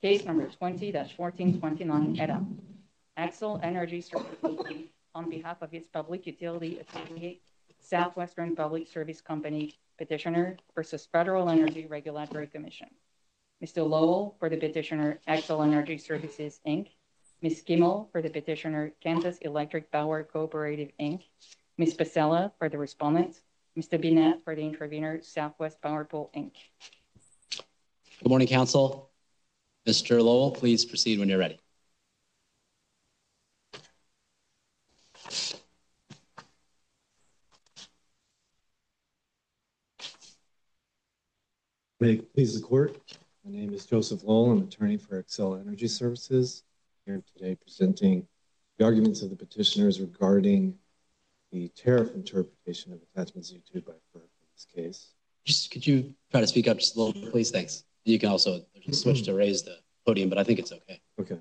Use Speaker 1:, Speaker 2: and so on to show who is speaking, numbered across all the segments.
Speaker 1: Case number 20-1429 et al. Xcel Energy Services on behalf of its public utility affiliate, Southwestern Public Service Company petitioner versus Federal Energy Regulatory Commission. Mr. Lowell for the petitioner, Xcel Energy Services, Inc. Ms. Kimmel for the petitioner, Kansas Electric Power Cooperative, Inc. Ms. Pasella for the respondent, Mr. Binet for the intervener, Southwest Power Pool, Inc.
Speaker 2: Good morning, Council. Mr. Lowell, please proceed when you're ready.
Speaker 3: May it please the court. My name is Joseph Lowell. I'm attorney for Xcel Energy Services. I'm here today presenting the arguments of the petitioners regarding the tariff interpretation of attachment Z2 by FERC in this case.
Speaker 2: Could you try to speak up just a little bit, please? Thanks. You can also switch to raise the podium, but I think it's okay.
Speaker 3: Okay.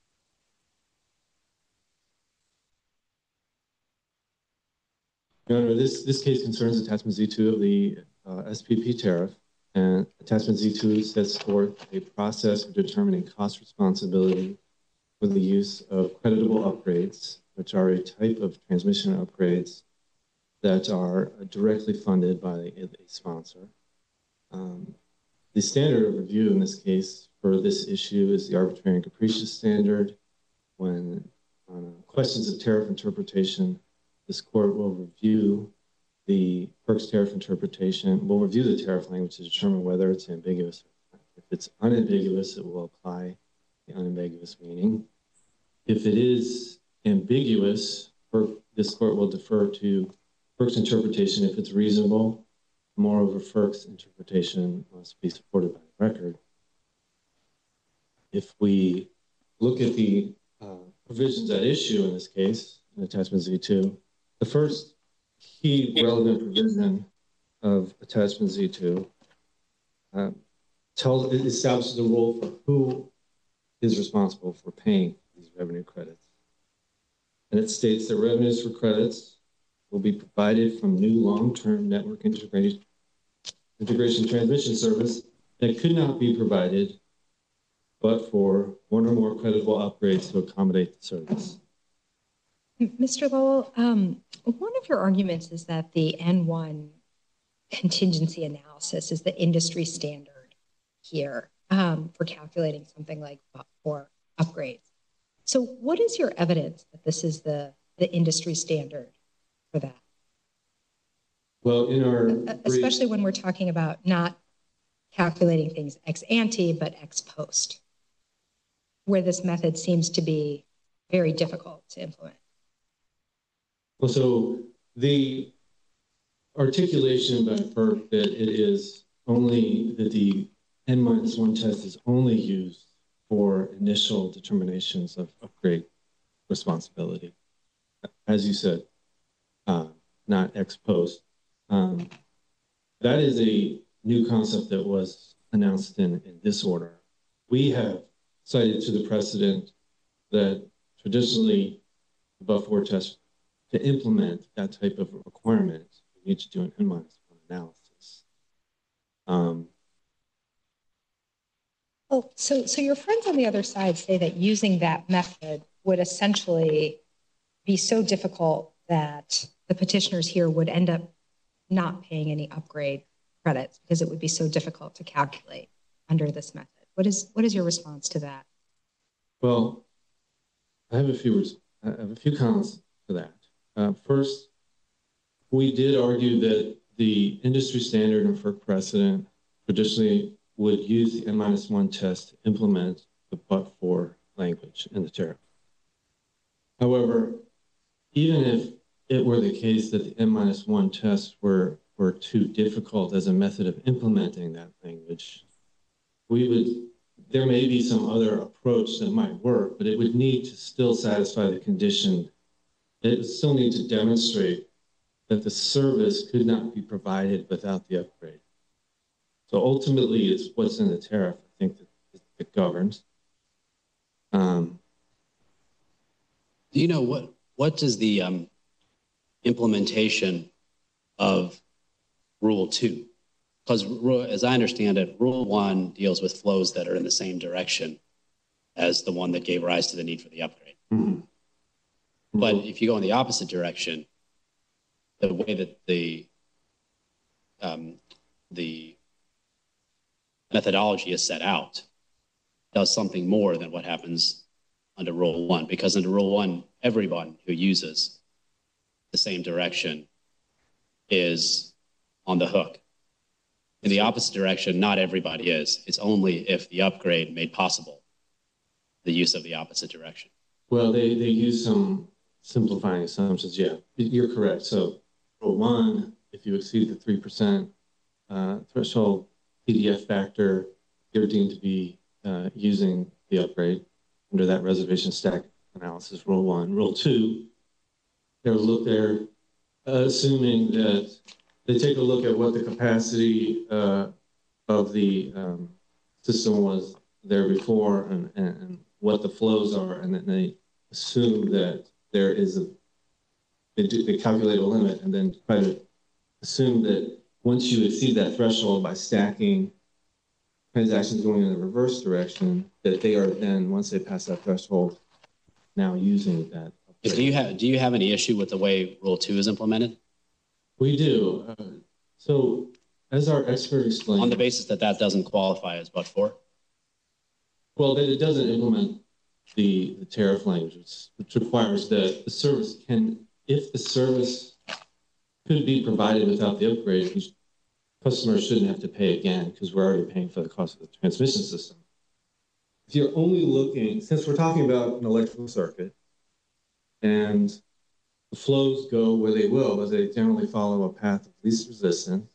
Speaker 3: Your Honor, this case concerns attachment Z2 of the SPP tariff, and attachment Z2 sets forth a process for determining cost responsibility for the use of creditable upgrades, which are a type of transmission upgrades that are directly funded by a sponsor. The standard of review in this case for this issue is the arbitrary and capricious standard. When on questions of tariff interpretation, this court will review the FERC's tariff interpretation, will review the tariff language to determine whether it's ambiguous or not. If it's unambiguous, it will apply the unambiguous meaning. If it is ambiguous, this court will defer to FERC's interpretation if it's reasonable. Moreover, FERC's interpretation must be supported by the record. If we look at the provisions at issue in this case, in attachment Z2, the first key relevant provision of attachment Z2 establishes the rule for who is responsible for paying these revenue credits. And it states that revenues for credits will be provided from new long-term network integration transmission service that could not be provided but for one or more creditable upgrades to accommodate the service.
Speaker 4: Mr. Lowell, one of your arguments is that the N1 contingency analysis is the industry standard here for calculating something like for upgrades. So what is your evidence that this is the industry standard for that?
Speaker 3: Well, in our
Speaker 4: especially when we're talking about not calculating things ex ante, but ex post, where this method seems to be very difficult to implement.
Speaker 3: Well, so the articulation by FERC that it is only that the N-1 test is only used for initial determinations of upgrade responsibility, as you said, not ex post. That is a new concept that was announced in this order. We have cited to the precedent that traditionally the but-for test to implement that type of requirement, you need to do an N-1 analysis.
Speaker 4: Oh, so your friends on the other side say that using that method would essentially be so difficult that the petitioners here would end up not paying any upgrade credits because it would be so difficult to calculate under this method. What is your response to that?
Speaker 3: Well, I have a few comments to that. First, we did argue that the industry standard and FERC precedent traditionally would use the N-1 test to implement the but-for language in the tariff. However, even if it were the case that the N-1 tests were too difficult as a method of implementing that language, there may be some other approach that might work, but it would need to still satisfy the condition. It would still need to demonstrate that the service could not be provided without the upgrade. So ultimately, it's what's in the tariff, I think, that governs.
Speaker 2: Do you know what does the implementation of Rule 2? Because as I understand it, Rule 1 deals with flows that are in the same direction as the one that gave rise to the need for the upgrade.
Speaker 3: Mhm.
Speaker 2: But if you go in the opposite direction, the way that the methodology is set out does something more than what happens under Rule 1, because under Rule 1, everyone who uses the same direction is on the hook. In the opposite direction, not everybody is. It's only if the upgrade made possible the use of the opposite direction.
Speaker 3: Well, they use some simplifying assumptions. Yeah, you're correct. So, Rule 1, if you exceed the 3% threshold PDF factor, you're deemed to be using the upgrade under that reservation stack analysis. Rule 1. Rule 2, they're assuming that they take a look at what the capacity of the system was there before and what the flows are, and then they assume that there is they calculate a limit and then try to assume that once you exceed that threshold by stacking transactions going in the reverse direction, that they are then, once they pass that threshold, now using that.
Speaker 2: Do you have any issue with the way Rule 2 is implemented?
Speaker 3: We do. So, as our expert explained,
Speaker 2: On the basis that that doesn't qualify as but-for?
Speaker 3: well, that it doesn't implement the tariff language, which requires that the service can, if the service could be provided without the upgrade, customers shouldn't have to pay again because we're already paying for the cost of the transmission system. If you're only looking, since we're talking about an electrical circuit, and the flows go where they will, as they generally follow a path of least resistance.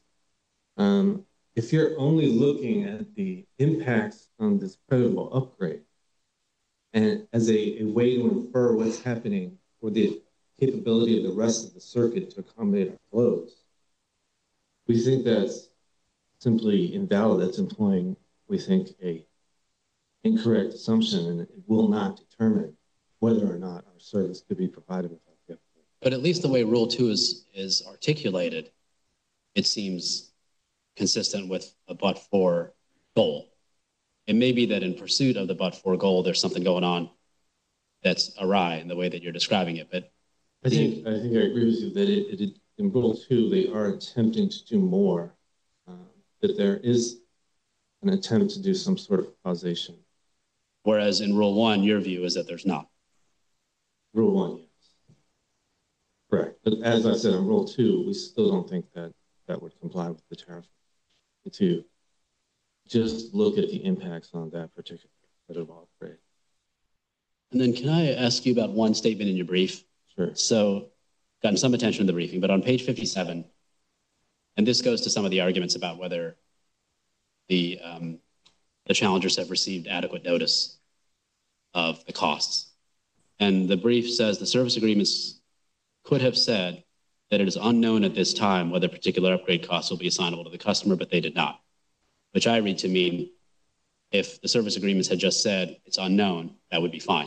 Speaker 3: If you're only looking at the impacts on this creditable upgrade, and as a way to infer what's happening or the capability of the rest of the circuit to accommodate our flows, we think that's simply invalid. That's employing, we think, a incorrect assumption, and it will not determine whether or not our service could be provided without the upgrade.
Speaker 2: But at least the way Rule 2 is articulated, it seems consistent with a but-for goal. It may be that in pursuit of the but-for goal, there's something going on that's awry in the way that you're describing it. But
Speaker 3: I think I agree with you that in Rule 2, they are attempting to do more, that there is an attempt to do some sort of causation.
Speaker 2: whereas in Rule 1, your view is that there's not.
Speaker 3: Rule 1, yes. Correct. But as I said, in Rule 2, we still don't think that that would comply with the tariff. To just look at the impacts on that particular creditable upgrade.
Speaker 2: And then can I ask you about one statement in your brief?
Speaker 3: Sure.
Speaker 2: So, gotten some attention in the briefing, but on page 57, and this goes to some of the arguments about whether the challengers have received adequate notice of the costs. And the brief says the service agreements could have said that it is unknown at this time whether particular upgrade costs will be assignable to the customer, but they did not, which I read to mean if the service agreements had just said it's unknown, that would be fine.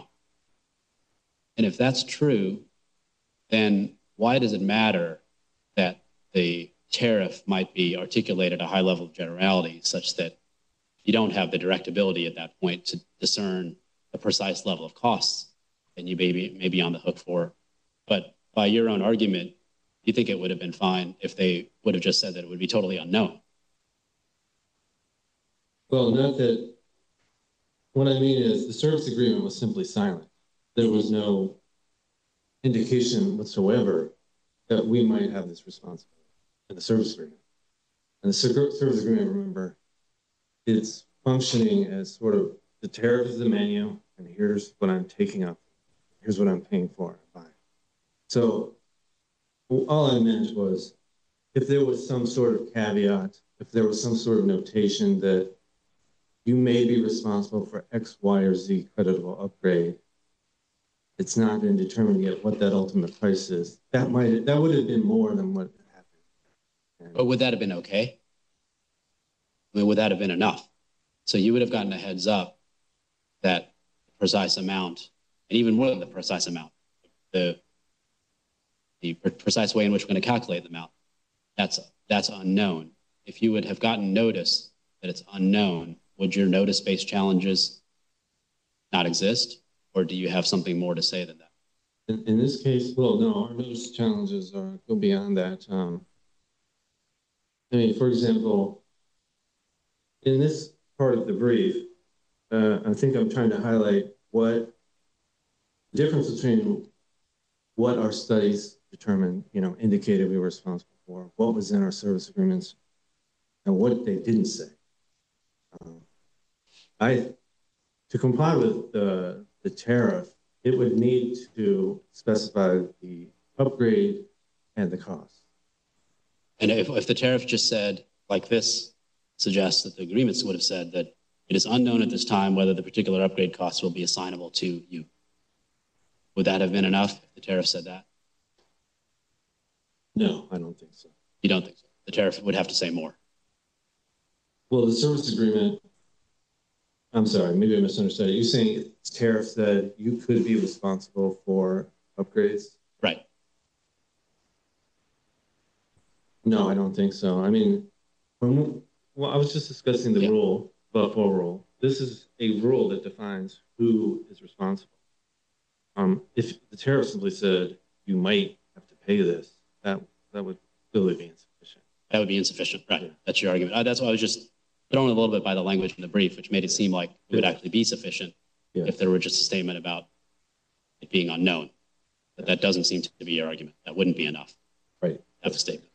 Speaker 2: And if that's true, then why does it matter that the tariff might be articulated at a high level of generality such that you don't have the direct ability at that point to discern the precise level of costs and you may be on the hook for? But by your own argument, you think it would have been fine if they would have just said that it would be totally unknown?
Speaker 3: Well, not that. What I mean is the service agreement was simply silent. There was no indication whatsoever that we might have this responsibility in the service agreement. And the service agreement, remember, it's functioning as sort of the tariff is the menu, and here's what I'm taking up. Here's what I'm paying for. Fine. So all I meant was if there was some sort of caveat, if there was some sort of notation that you may be responsible for X, Y, or Z creditable upgrade, it's not been determined yet what that ultimate price is. That would have been more than what happened.
Speaker 2: But would that have been okay? I mean, would that have been enough? So you would have gotten a heads up that precise amount, and even more than the precise amount, the precise way in which we're going to calculate the amount, that's unknown. If you would have gotten notice that it's unknown, would your notice-based challenges not exist? Or do you have something more to say than that?
Speaker 3: In this case, well, no, our notice challenges go beyond that. I mean, for example, in this part of the brief, I think I'm trying to highlight what the difference between what our studies determined, indicated we were responsible for, what was in our service agreements, and what they didn't say. To comply with the tariff, it would need to specify the upgrade and the cost.
Speaker 2: And if the tariff just said, like this suggests that the agreements would have said that it is unknown at this time whether the particular upgrade costs will be assignable to you, would that have been enough if the tariff said that?
Speaker 3: No, I don't think so.
Speaker 2: You don't think so? The tariff would have to say more.
Speaker 3: Well, the service agreement, I'm sorry, maybe I misunderstood it. You're saying tariff said you could be responsible for upgrades?
Speaker 2: Right.
Speaker 3: No, I don't think so. I mean, I was just discussing the rule, Buffalo rule. This is a rule that defines who is responsible. If the tariff simply said you might have to pay this, that would clearly be insufficient.
Speaker 2: That would be insufficient, right? Yeah. That's your argument. That's why I was just thrown a little bit by the language in the brief, which made it seem like it would actually be sufficient if there were just a statement about it being unknown. But that doesn't seem to be your argument. That wouldn't be enough.
Speaker 3: Right.
Speaker 2: That's a statement.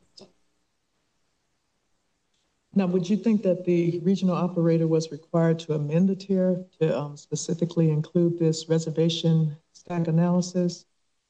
Speaker 5: Now, would you think that the regional operator was required to amend the tier to specifically include this reservation stack analysis?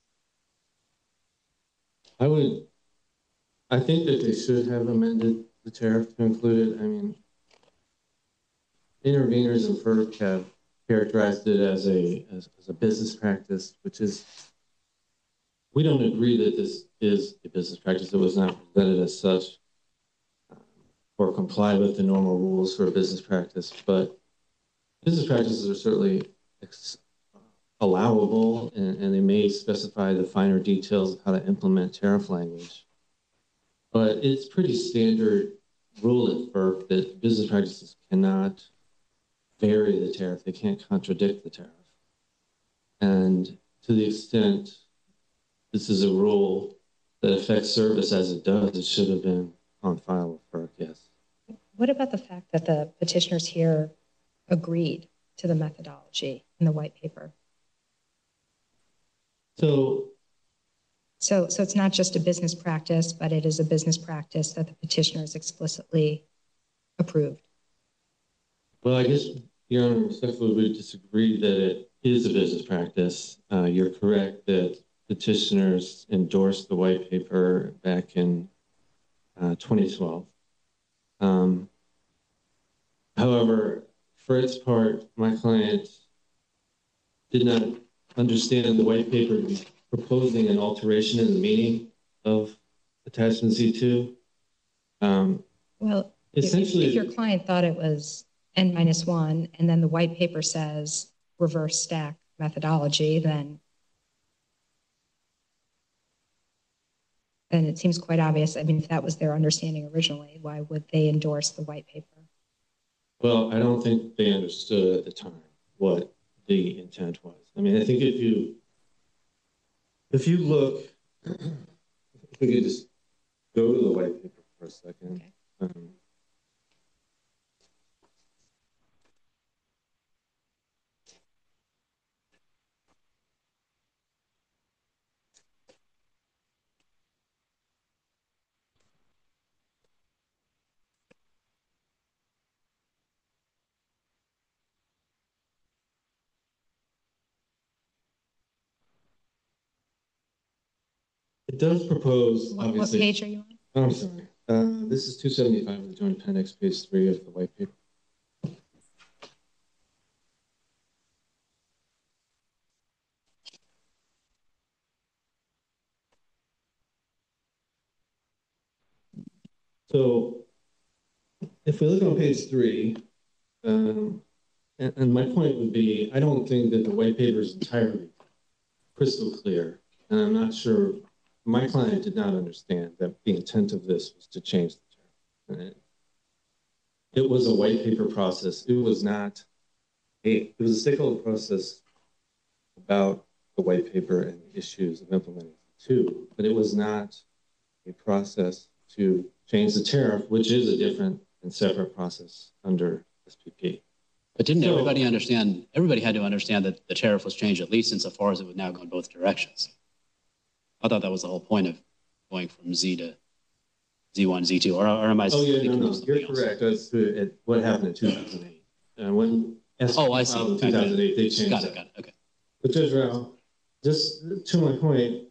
Speaker 3: I think that they should have amended the tariff to include it. I mean, interveners and FERC have characterized it as a business practice, which is, we don't agree that this is a business practice. It was not presented as such or comply with the normal rules for a business practice, but business practices are certainly allowable, and they may specify the finer details of how to implement tariff language. But it's pretty standard rule at FERC that business practices cannot vary the tariff. They can't contradict the tariff. And to the extent this is a rule that affects service as it does, it should have been on file with FERC, yes.
Speaker 4: What about the fact that the petitioners here agreed to the methodology in the white paper?
Speaker 3: So
Speaker 4: it's not just a business practice, but it is a business practice that the petitioners explicitly approved.
Speaker 3: Well, I guess, Your Honor, respectfully, we disagree that it is a business practice. You're correct that petitioners endorsed the white paper back in 2012. However, for its part, my client did not understand the white paper to be proposing an alteration in the meaning of attachment Z2.
Speaker 4: Well,
Speaker 3: essentially,
Speaker 4: if your client thought it was N-1, and then the white paper says reverse stack methodology, then it seems quite obvious. I mean, if that was their understanding originally, why would they endorse the white paper?
Speaker 3: Well, I don't think they understood at the time what the intent was. I mean, I think if you look, if we could just go to the white paper for a second. Okay. It does propose, obviously.
Speaker 4: What page are you on?
Speaker 3: Oh, I'm sorry. This is 275 of the Joint Appendix, page 3 of the white paper. So if we look on page 3, and my point would be, I don't think that the white paper is entirely crystal clear. And I'm not sure, my client did not understand that the intent of this was to change the tariff. It was a white paper process. It was not it was a stakeholder process about the white paper and the issues of implementing two, but it was not a process to change the tariff, which is a different and separate process under SPP.
Speaker 2: But didn't everybody understand, everybody had to understand that the tariff was changed, at least insofar as it would now go in both directions. I thought that was the whole point of going from Z to Z1, Z2, or am I?
Speaker 3: Oh, yeah, no, you're correct. That's what happened in 2008. And when SPP
Speaker 2: I see.
Speaker 3: filed in 2008, they changed
Speaker 2: Got it,
Speaker 3: that.
Speaker 2: got it, okay.
Speaker 3: But Judge Rao, just to my point,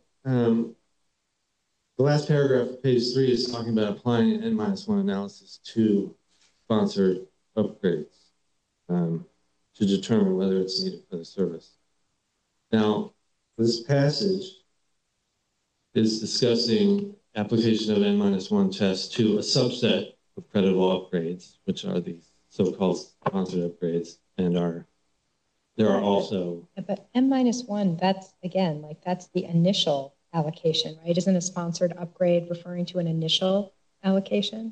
Speaker 3: the last paragraph of page 3 is talking about applying an N-1 analysis to sponsored upgrades to determine whether it's needed for the service. Now, this passage is discussing application of N-1 tests to a subset of creditable upgrades, which are these so-called sponsored upgrades, and there are also.
Speaker 4: But N-1, that's again, like that's the initial allocation, right? Isn't a sponsored upgrade referring to an initial allocation?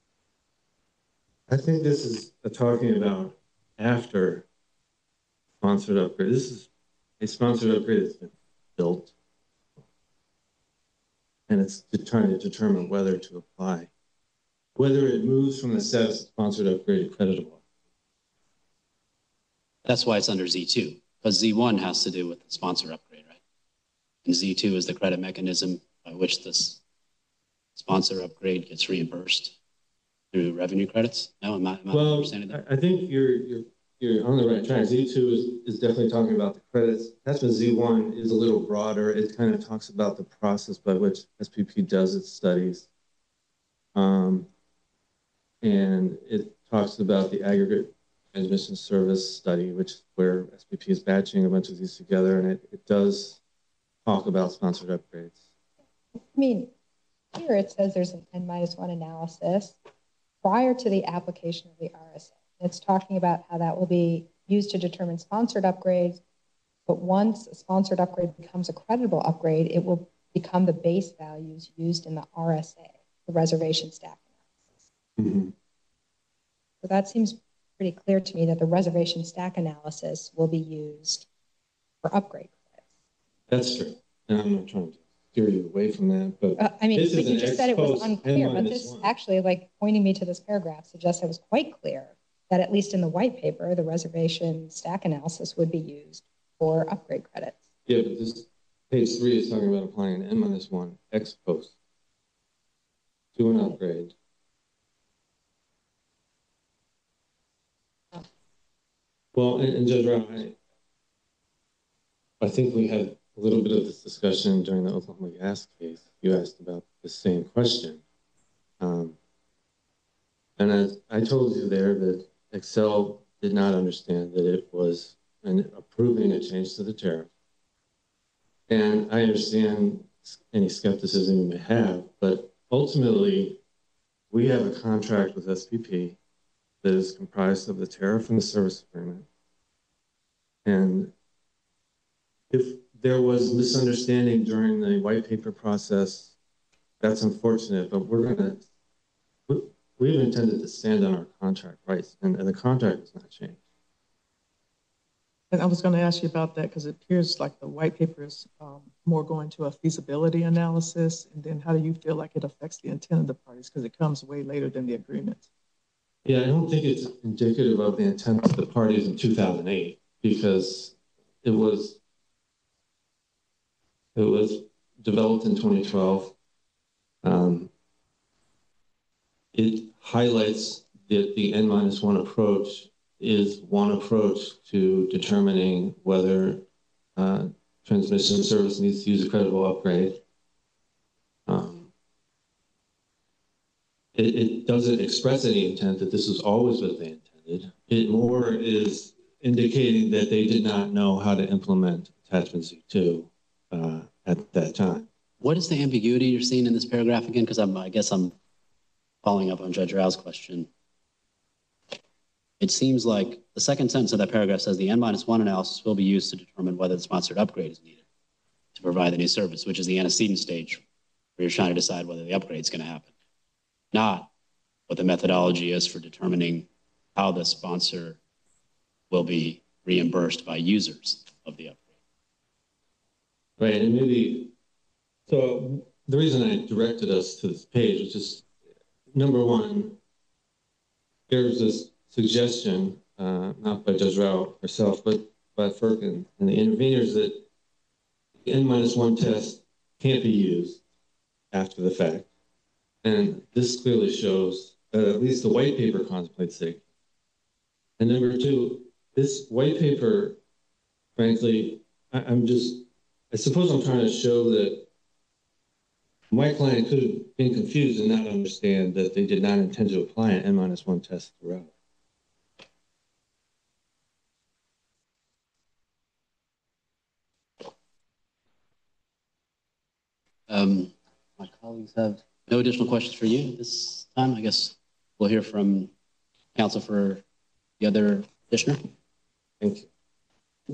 Speaker 3: I think this is talking about after sponsored upgrade. This is a sponsored upgrade that's been built, and it's trying to determine whether to apply, whether it moves from the status of sponsored upgrade to creditable.
Speaker 2: That's why it's under Z2, because Z1 has to do with the sponsor upgrade, right? And Z2 is the credit mechanism by which this sponsor upgrade gets reimbursed through revenue credits. No, am I understanding that?
Speaker 3: I think you're on the right track. Z2 is definitely talking about the credits. That's when Z1 is a little broader. It kind of talks about the process by which SPP does its studies. And it talks about the aggregate transmission service study, which is where SPP is batching a bunch of these together, and it does talk about sponsored upgrades.
Speaker 4: I mean, here it says there's an N-1 analysis prior to the application of the RSA. It's talking about how that will be used to determine sponsored upgrades, but once a sponsored upgrade becomes a creditable upgrade, it will become the base values used in the RSA, the reservation stack analysis.
Speaker 3: Mm-hmm.
Speaker 4: So that seems pretty clear to me that the reservation stack analysis will be used for upgrade credits.
Speaker 3: That's true. And I'm not trying to steer you away from that, but
Speaker 4: I mean, but you just said it was unclear, but this actually, like pointing me to this paragraph suggests it was quite clear that at least in the white paper, the reservation stack analysis would be used for upgrade credits.
Speaker 3: Yeah, but this page 3 is talking about applying an N-1 ex post to an upgrade. Well, and Judge Rao, I think we had a little bit of this discussion during the Oklahoma gas case. You asked about the same question. And as I told you there that Excel did not understand that it was approving a change to the tariff. And I understand any skepticism you may have, but ultimately, we have a contract with SPP that is comprised of the tariff and the service agreement. And if there was misunderstanding during the white paper process, that's unfortunate, but we've intended to stand on our contract rights, and the contract has not changed.
Speaker 5: And I was going to ask you about that because it appears like the white paper is more going to a feasibility analysis. And then how do you feel like it affects the intent of the parties? Because it comes way later than the agreement.
Speaker 3: Yeah, I don't think it's indicative of the intent of the parties in 2008 because it was developed in 2012. It highlights that the N-1 approach is one approach to determining whether transmission service needs to use a credible upgrade. It doesn't express any intent that this is always what they intended. It more is indicating that they did not know how to implement attachment Z2 at that time.
Speaker 2: What is the ambiguity you're seeing in this paragraph again? Because I guess I'm following up on Judge Rao's question. It seems like the second sentence of that paragraph says the N-1 analysis will be used to determine whether the sponsored upgrade is needed to provide the new service, which is the antecedent stage where you're trying to decide whether the upgrade is going to happen, not what the methodology is for determining how the sponsor will be reimbursed by users of the upgrade.
Speaker 3: Right, and maybe, so the reason I directed us to this page was just, number one, there's this suggestion, not by Judge Rao herself, but by FERC and the interveners, that the N-1 test can't be used after the fact. And this clearly shows that at least the white paper contemplates it. And number two, this white paper, frankly, I suppose I'm trying to show that my client could have been confused and not understand that they did not intend to apply an N-1 test throughout.
Speaker 2: My colleagues have no additional questions for you this time. I guess we'll hear from counsel for the other petitioner.
Speaker 3: Thank you.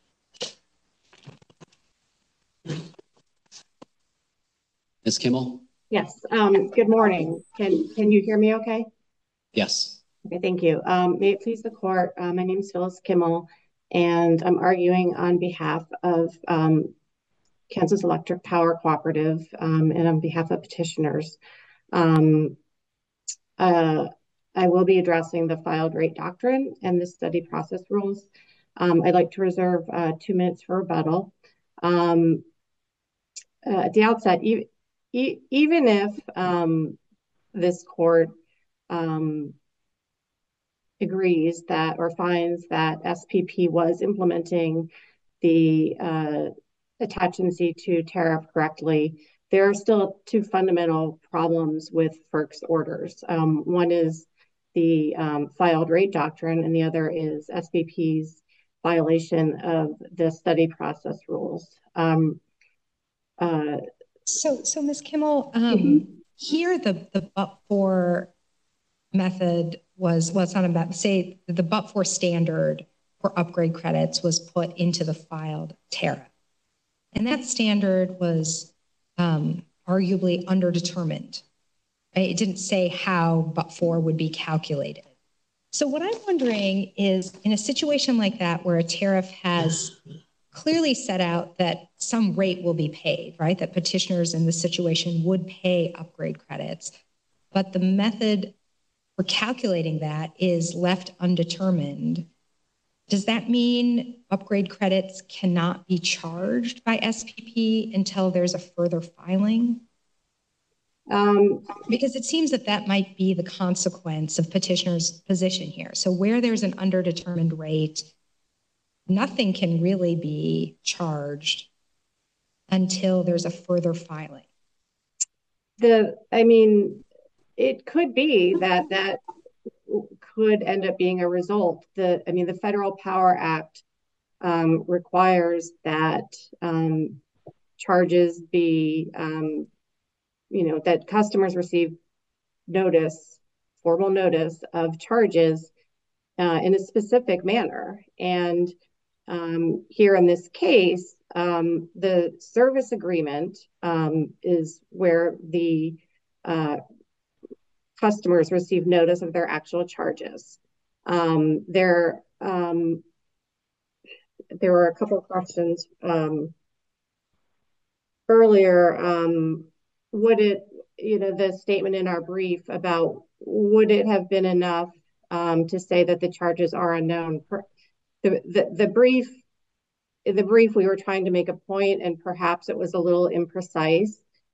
Speaker 2: Ms. Kimmel?
Speaker 6: Yes. Good morning. Can you hear me okay?
Speaker 2: Yes.
Speaker 6: Okay, thank you. May it please the court, my name is Phyllis Kimmel, and I'm arguing on behalf of Kansas Electric Power Cooperative and on behalf of petitioners. I will be addressing the filed rate doctrine and the study process rules. I'd like to reserve 2 minutes for rebuttal. At the outset, even if this court agrees that or finds that SPP was implementing the attachment C2 tariff correctly, there are still 2 fundamental problems with FERC's orders. One is the filed rate doctrine, and the other is SPP's violation of the study process rules.
Speaker 4: So Ms. Kimmel, here the but-for method was, well, it's not about, say the but-for standard for upgrade credits was put into the filed tariff. And that standard was arguably underdetermined. It didn't say how but-for would be calculated. So what I'm wondering is, in a situation like that where a tariff has clearly set out that some rate will be paid, right? That petitioners in this situation would pay upgrade credits, but the method for calculating that is left undetermined. Does that mean upgrade credits cannot be charged by SPP until there's a further filing? Because it seems that that might be the consequence of petitioner's position here. So where there's an underdetermined rate, nothing can really be charged until there's a further filing.
Speaker 6: I mean, it could be that could end up being a result. The Federal Power Act requires that charges be, that customers receive notice, formal notice of charges in a specific manner. And here in this case, the service agreement is where the customers receive notice of their actual charges. There were a couple of questions earlier. Would it, the statement in our brief about would it have been enough to say that the charges are unknown? The brief we were trying to make a point, and perhaps it was a little imprecise.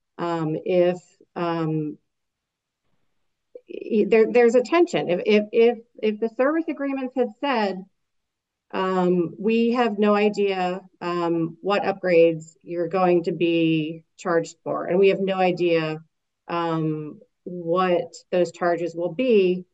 Speaker 6: There's a tension. If the service agreements had said, we have no idea what upgrades you're going to be charged for, and we have no idea what those charges will be,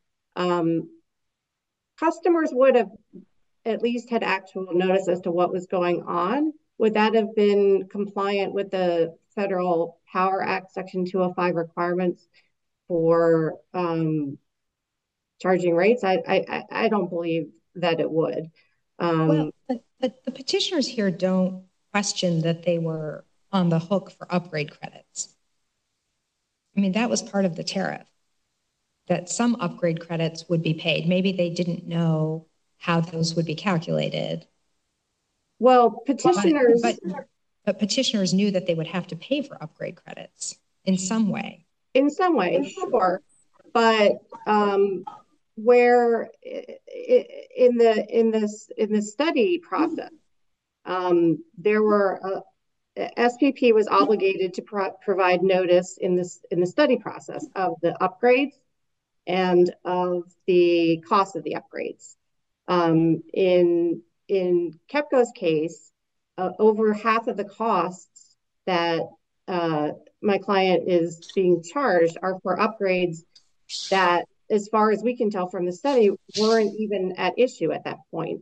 Speaker 6: customers would have at least had actual notice as to what was going on. Would that have been compliant with the Federal Power Act Section 205 requirements for charging rates? I don't believe that it would.
Speaker 4: Well, but the petitioners here don't question that they were on the hook for upgrade credits. I mean, that was part of the tariff, that some upgrade credits would be paid. Maybe they didn't know how those would be calculated.
Speaker 6: Well, petitioners,
Speaker 4: But petitioners knew that they would have to pay for upgrade credits in some way.
Speaker 6: in some way, sure, but where in the study process, there were SPP was obligated to provide notice in the study process of the upgrades and of the cost of the upgrades. In KEPCO's case, over half of the costs that my client is being charged are for upgrades that, as far as we can tell from the study, weren't even at issue at that point.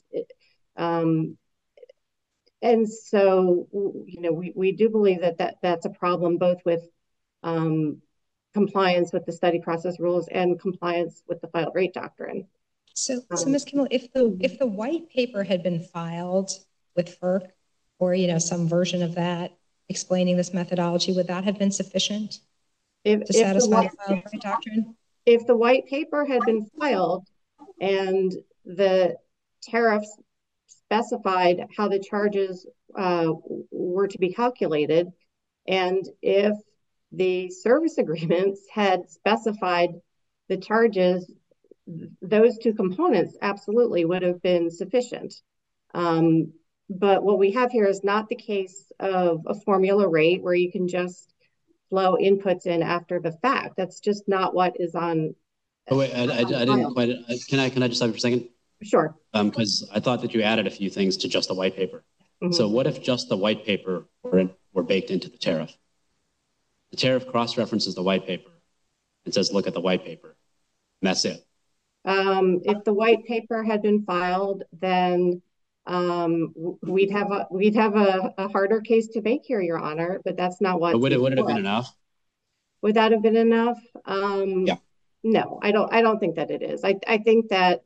Speaker 6: And so, you know, we do believe that's a problem, both with compliance with the study process rules and compliance with the filed rate doctrine.
Speaker 4: So Ms. Kimmel, if the white paper had been filed with FERC, or some version of that explaining this methodology, would that have been sufficient to satisfy the filed rate doctrine?
Speaker 6: If the white paper had been filed and the tariffs specified how the charges were to be calculated, and if the service agreements had specified the charges, those two components absolutely would have been sufficient. But what we have here is not the case of a formula rate where you can just flow inputs in after the fact. That's just not what is on.
Speaker 2: Oh, wait, I didn't quite. Can I just have for a second?
Speaker 6: Sure.
Speaker 2: Because I thought that you added a few things to just the white paper. Mm-hmm. So what if just the white paper were baked into the tariff? The tariff cross-references the white paper and says, look at the white paper. And that's it.
Speaker 6: If the white paper had been filed, then we'd have a harder case to make here, Your Honor. But that's not what.
Speaker 2: But would it have been enough?
Speaker 6: Would that have been enough?
Speaker 2: Yeah.
Speaker 6: No, I don't think that it is. I think that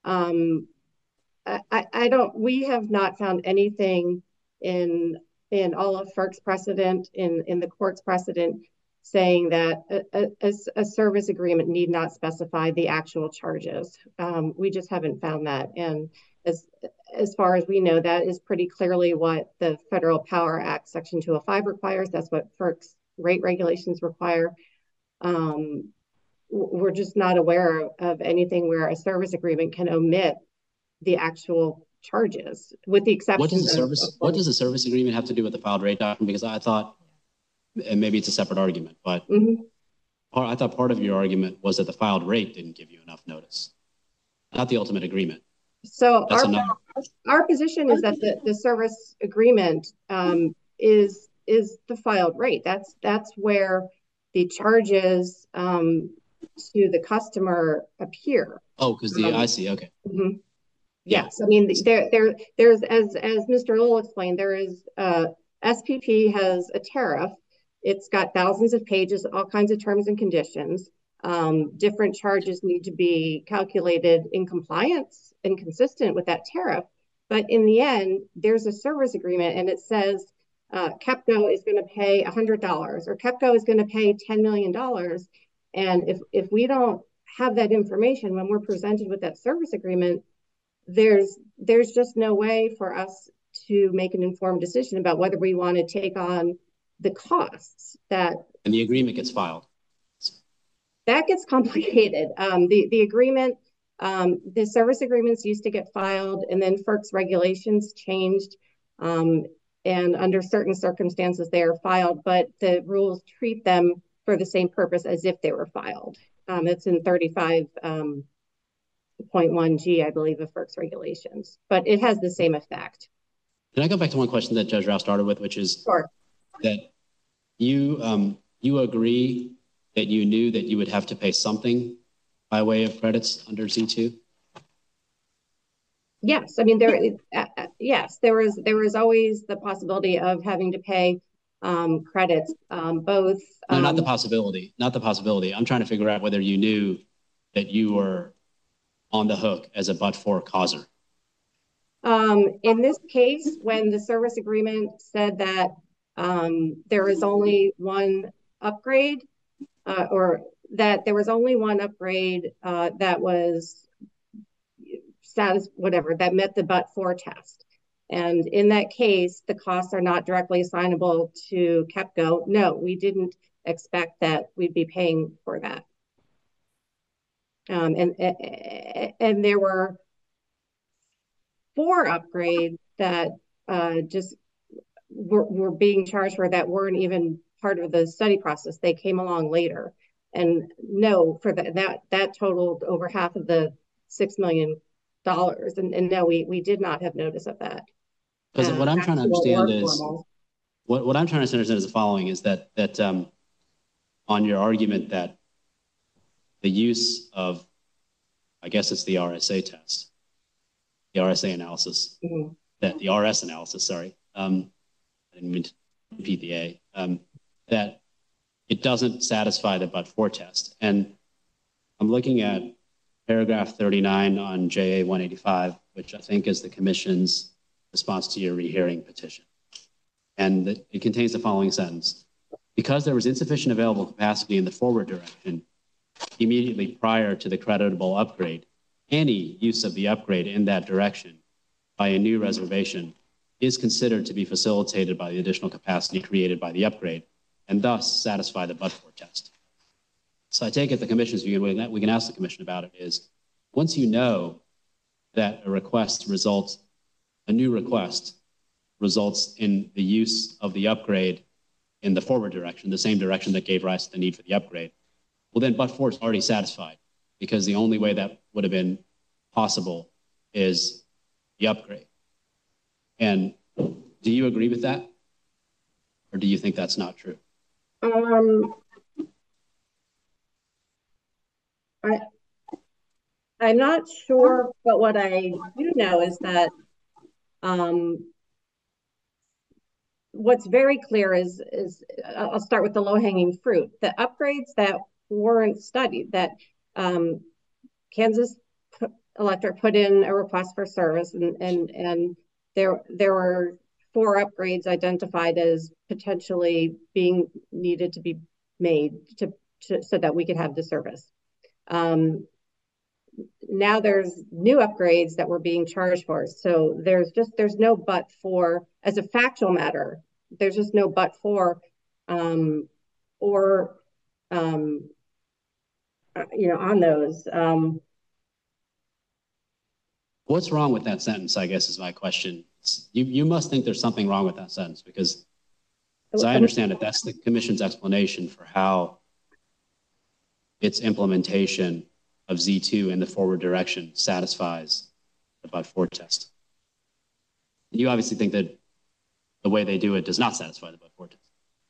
Speaker 6: we have not found anything in all of FERC's precedent, in the court's precedent, saying that a service agreement need not specify the actual charges. We just haven't found that. And as far as we know, that is pretty clearly what the Federal Power Act Section 205 requires. That's what FERC's rate regulations require. We're just not aware of anything where a service agreement can omit the actual charges, with the exception
Speaker 2: what does the service agreement have to do with the filed rate doctrine? Because I thought, and maybe it's a separate argument, but I thought part of your argument was that the filed rate didn't give you enough notice, not the ultimate agreement.
Speaker 6: So our position is that the service agreement is the filed rate. That's where the charges to the customer appear.
Speaker 2: Oh, because I see. Okay.
Speaker 6: Mm-hmm. Yes, I mean there's as Mr. Lowell explained, there is SPP has a tariff. It's got thousands of pages, all kinds of terms and conditions. Different charges need to be calculated in compliance and consistent with that tariff. But in the end, there's a service agreement, and it says KEPCO is going to pay $100 or KEPCO is going to pay $10 million. And if we don't have that information when we're presented with that service agreement, there's just no way for us to make an informed decision about whether we want to take on the costs that.
Speaker 2: And the agreement gets filed.
Speaker 6: That gets complicated. The agreement, the service agreements used to get filed, and then FERC's regulations changed. And under certain circumstances, they are filed, but the rules treat them for the same purpose as if they were filed. It's in 35.1G, I believe, of FERC's regulations, but it has the same effect.
Speaker 2: Can I go back to one question that Judge Rao started with, which is that you agree that you knew that you would have to pay something by way of credits under Z2?
Speaker 6: Yes, I mean yes, there was always the possibility of having to pay credits, both.
Speaker 2: No, not the possibility. I'm trying to figure out whether you knew that you were on the hook as a but-for causer.
Speaker 6: In this case, when the service agreement said that there is only one upgrade, or that there was only one upgrade that was whatever, that met the but-for test. And in that case, the costs are not directly assignable to KEPCO. No, we didn't expect that we'd be paying for that. And there were 4 upgrades that just were being charged for that weren't even part of the study process. They came along later. And no, for that totaled over half of the $6 million. And no, we did not have notice of that.
Speaker 2: Because what I'm trying to understand is what I'm trying to understand is the following: is that on your argument that the use of, I guess it's the RSA test, the RSA analysis, that the RS analysis, sorry, I didn't mean to repeat the A, that it doesn't satisfy the but-for test. And I'm looking at paragraph 39 on JA 185, which I think is the commission's response to your rehearing petition. And it contains the following sentence: because there was insufficient available capacity in the forward direction immediately prior to the creditable upgrade, any use of the upgrade in that direction by a new reservation is considered to be facilitated by the additional capacity created by the upgrade, and thus satisfy the but-for test. So I take it the commission's view, and we can ask the commission about it, is once you know that a new request results in the use of the upgrade in the forward direction, the same direction that gave rise to the need for the upgrade, well then but-for is already satisfied, because the only way that would have been possible is the upgrade. And do you agree with that? Or do you think that's not true?
Speaker 6: I'm not sure, but what I do know is that what's very clear is I'll start with the low-hanging fruit. The upgrades that weren't studied, that Kansas Electric put in a request for service, and there were 4 upgrades identified as potentially being needed to be made so that we could have the service. Now there's new upgrades that we're being charged for. So there's no but for, as a factual matter, there's just no but for, or, on those.
Speaker 2: What's wrong with that sentence, I guess, is my question. You must think there's something wrong with that sentence, because as I understand it, that's the commission's explanation for how its implementation of Z2 in the forward direction satisfies the but-for test. You obviously think that the way they do it does not satisfy the but-for test.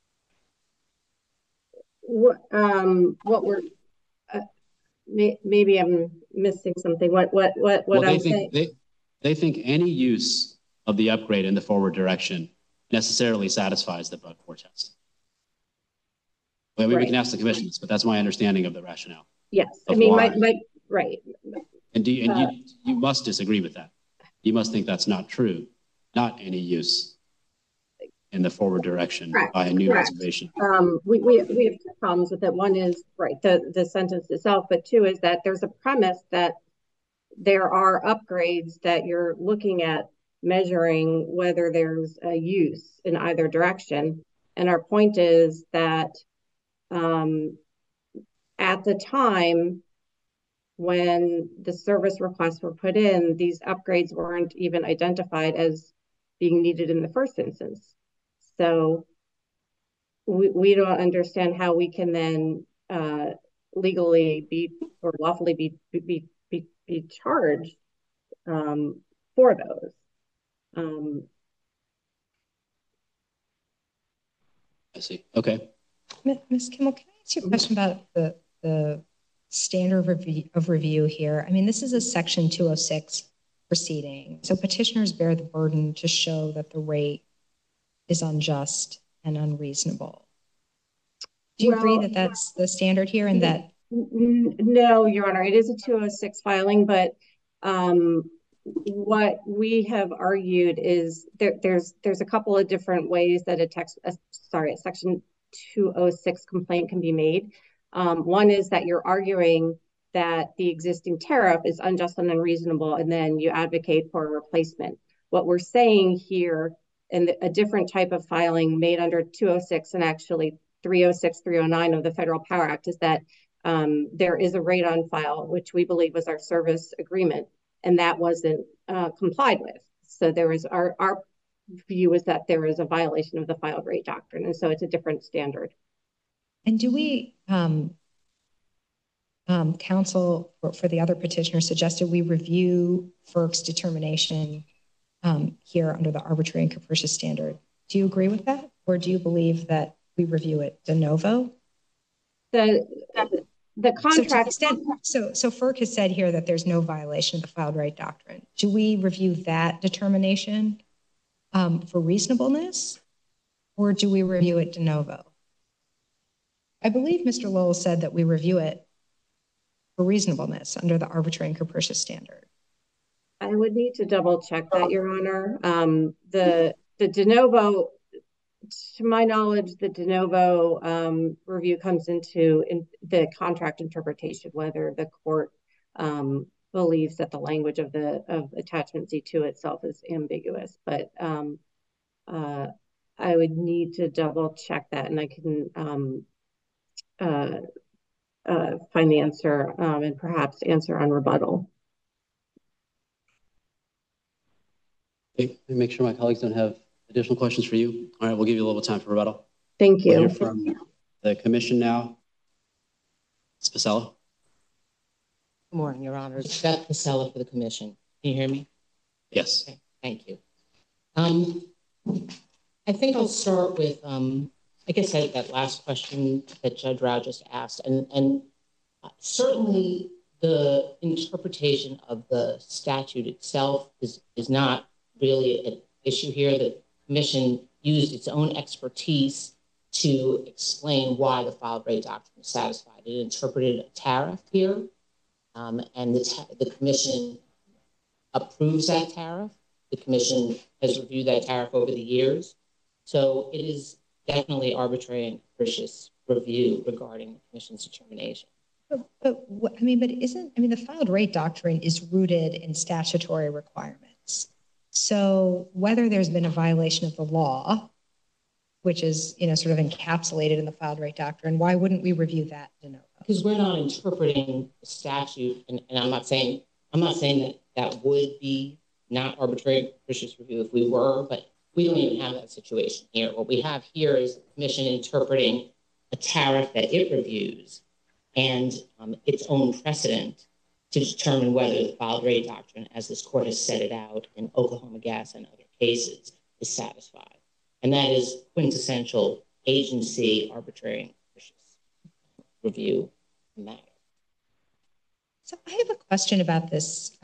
Speaker 6: Maybe I'm missing something. What I'm saying?
Speaker 2: They think any use of the upgrade in the forward direction necessarily satisfies the but-for test. Well, we can ask the commission this, but that's my understanding of the rationale.
Speaker 6: Yes, I mean, right.
Speaker 2: And you must disagree with that. You must think that's not true. Not any use in the forward direction by a new reservation.
Speaker 6: We have 2 problems with it. One is the sentence itself, but 2 is that there's a premise that there are upgrades that you're looking at measuring whether there's a use in either direction. And our point is that at the time when the service requests were put in, these upgrades weren't even identified as being needed in the first instance. So we don't understand how we can then legally or lawfully be charged for those.
Speaker 2: I see. Okay.
Speaker 4: Ms. Kimmel, can I ask you a question about the standard of review here? I mean, this is a Section 206 proceeding, so petitioners bear the burden to show that the rate is unjust and unreasonable. Do you agree that that's the standard here, and that?
Speaker 6: No, Your Honor, it is a 206 filing, but what we have argued is there's a couple of different ways that a Section 206 complaint can be made. One is that you're arguing that the existing tariff is unjust and unreasonable, and then you advocate for a replacement. What we're saying here, and a different type of filing made under 206 and actually 306, 309 of the Federal Power Act, is that there is a rate on file, which we believe was our service agreement, and that wasn't complied with. So there was our view is that there is a violation of the filed rate doctrine, and so it's a different standard.
Speaker 4: And do we, counsel for the other petitioner suggested we review FERC's determination here under the arbitrary and capricious standard. Do you agree with that? Or do you believe that we review it de novo?
Speaker 6: The contract.
Speaker 4: So FERC has said here that there's no violation of the filed rate doctrine. Do we review that determination for reasonableness, or do we review it de novo? I believe Mr. Lowell said that we review it for reasonableness under the arbitrary and capricious standard.
Speaker 6: I would need to double check that, Your Honor. The de novo, to my knowledge, the de novo review comes into the contract interpretation, whether the court believes that the language of attachment Z2 itself is ambiguous. But I would need to double check that, and I can find the answer and perhaps answer on rebuttal.
Speaker 2: Okay, make sure my colleagues don't have additional questions for you. All right, we'll give you a little time for rebuttal.
Speaker 6: Thank you.
Speaker 2: We'll hear from the commission now. Ms. Pasella.
Speaker 7: Good morning, Your Honors. Beth Pasella for the commission. Can you hear me?
Speaker 2: Yes.
Speaker 7: Okay, thank you. I think I'll start with, like I said, that last question that Judge Rao just asked, and certainly the interpretation of the statute itself is not really an issue here. The commission used its own expertise to explain why the filed rate doctrine is satisfied. It interpreted a tariff here, and the commission approves that tariff. The commission has reviewed that tariff over the years. So it is definitely arbitrary and capricious review regarding the commission's determination.
Speaker 4: But the filed rate doctrine is rooted in statutory requirements. So whether there's been a violation of the law, which is, sort of encapsulated in the filed rate doctrine, why wouldn't we review that de novo?
Speaker 7: Because we're not interpreting the statute, and I'm not saying that would be not arbitrary and capricious review if we were, but we don't even have that situation here. What we have here is the commission interpreting a tariff that it reviews and its own precedent to determine whether the filed rate doctrine, as this court has set it out in Oklahoma Gas and other cases, is satisfied. And that is quintessential agency arbitrary and capricious review matter.
Speaker 4: So I have a question about this.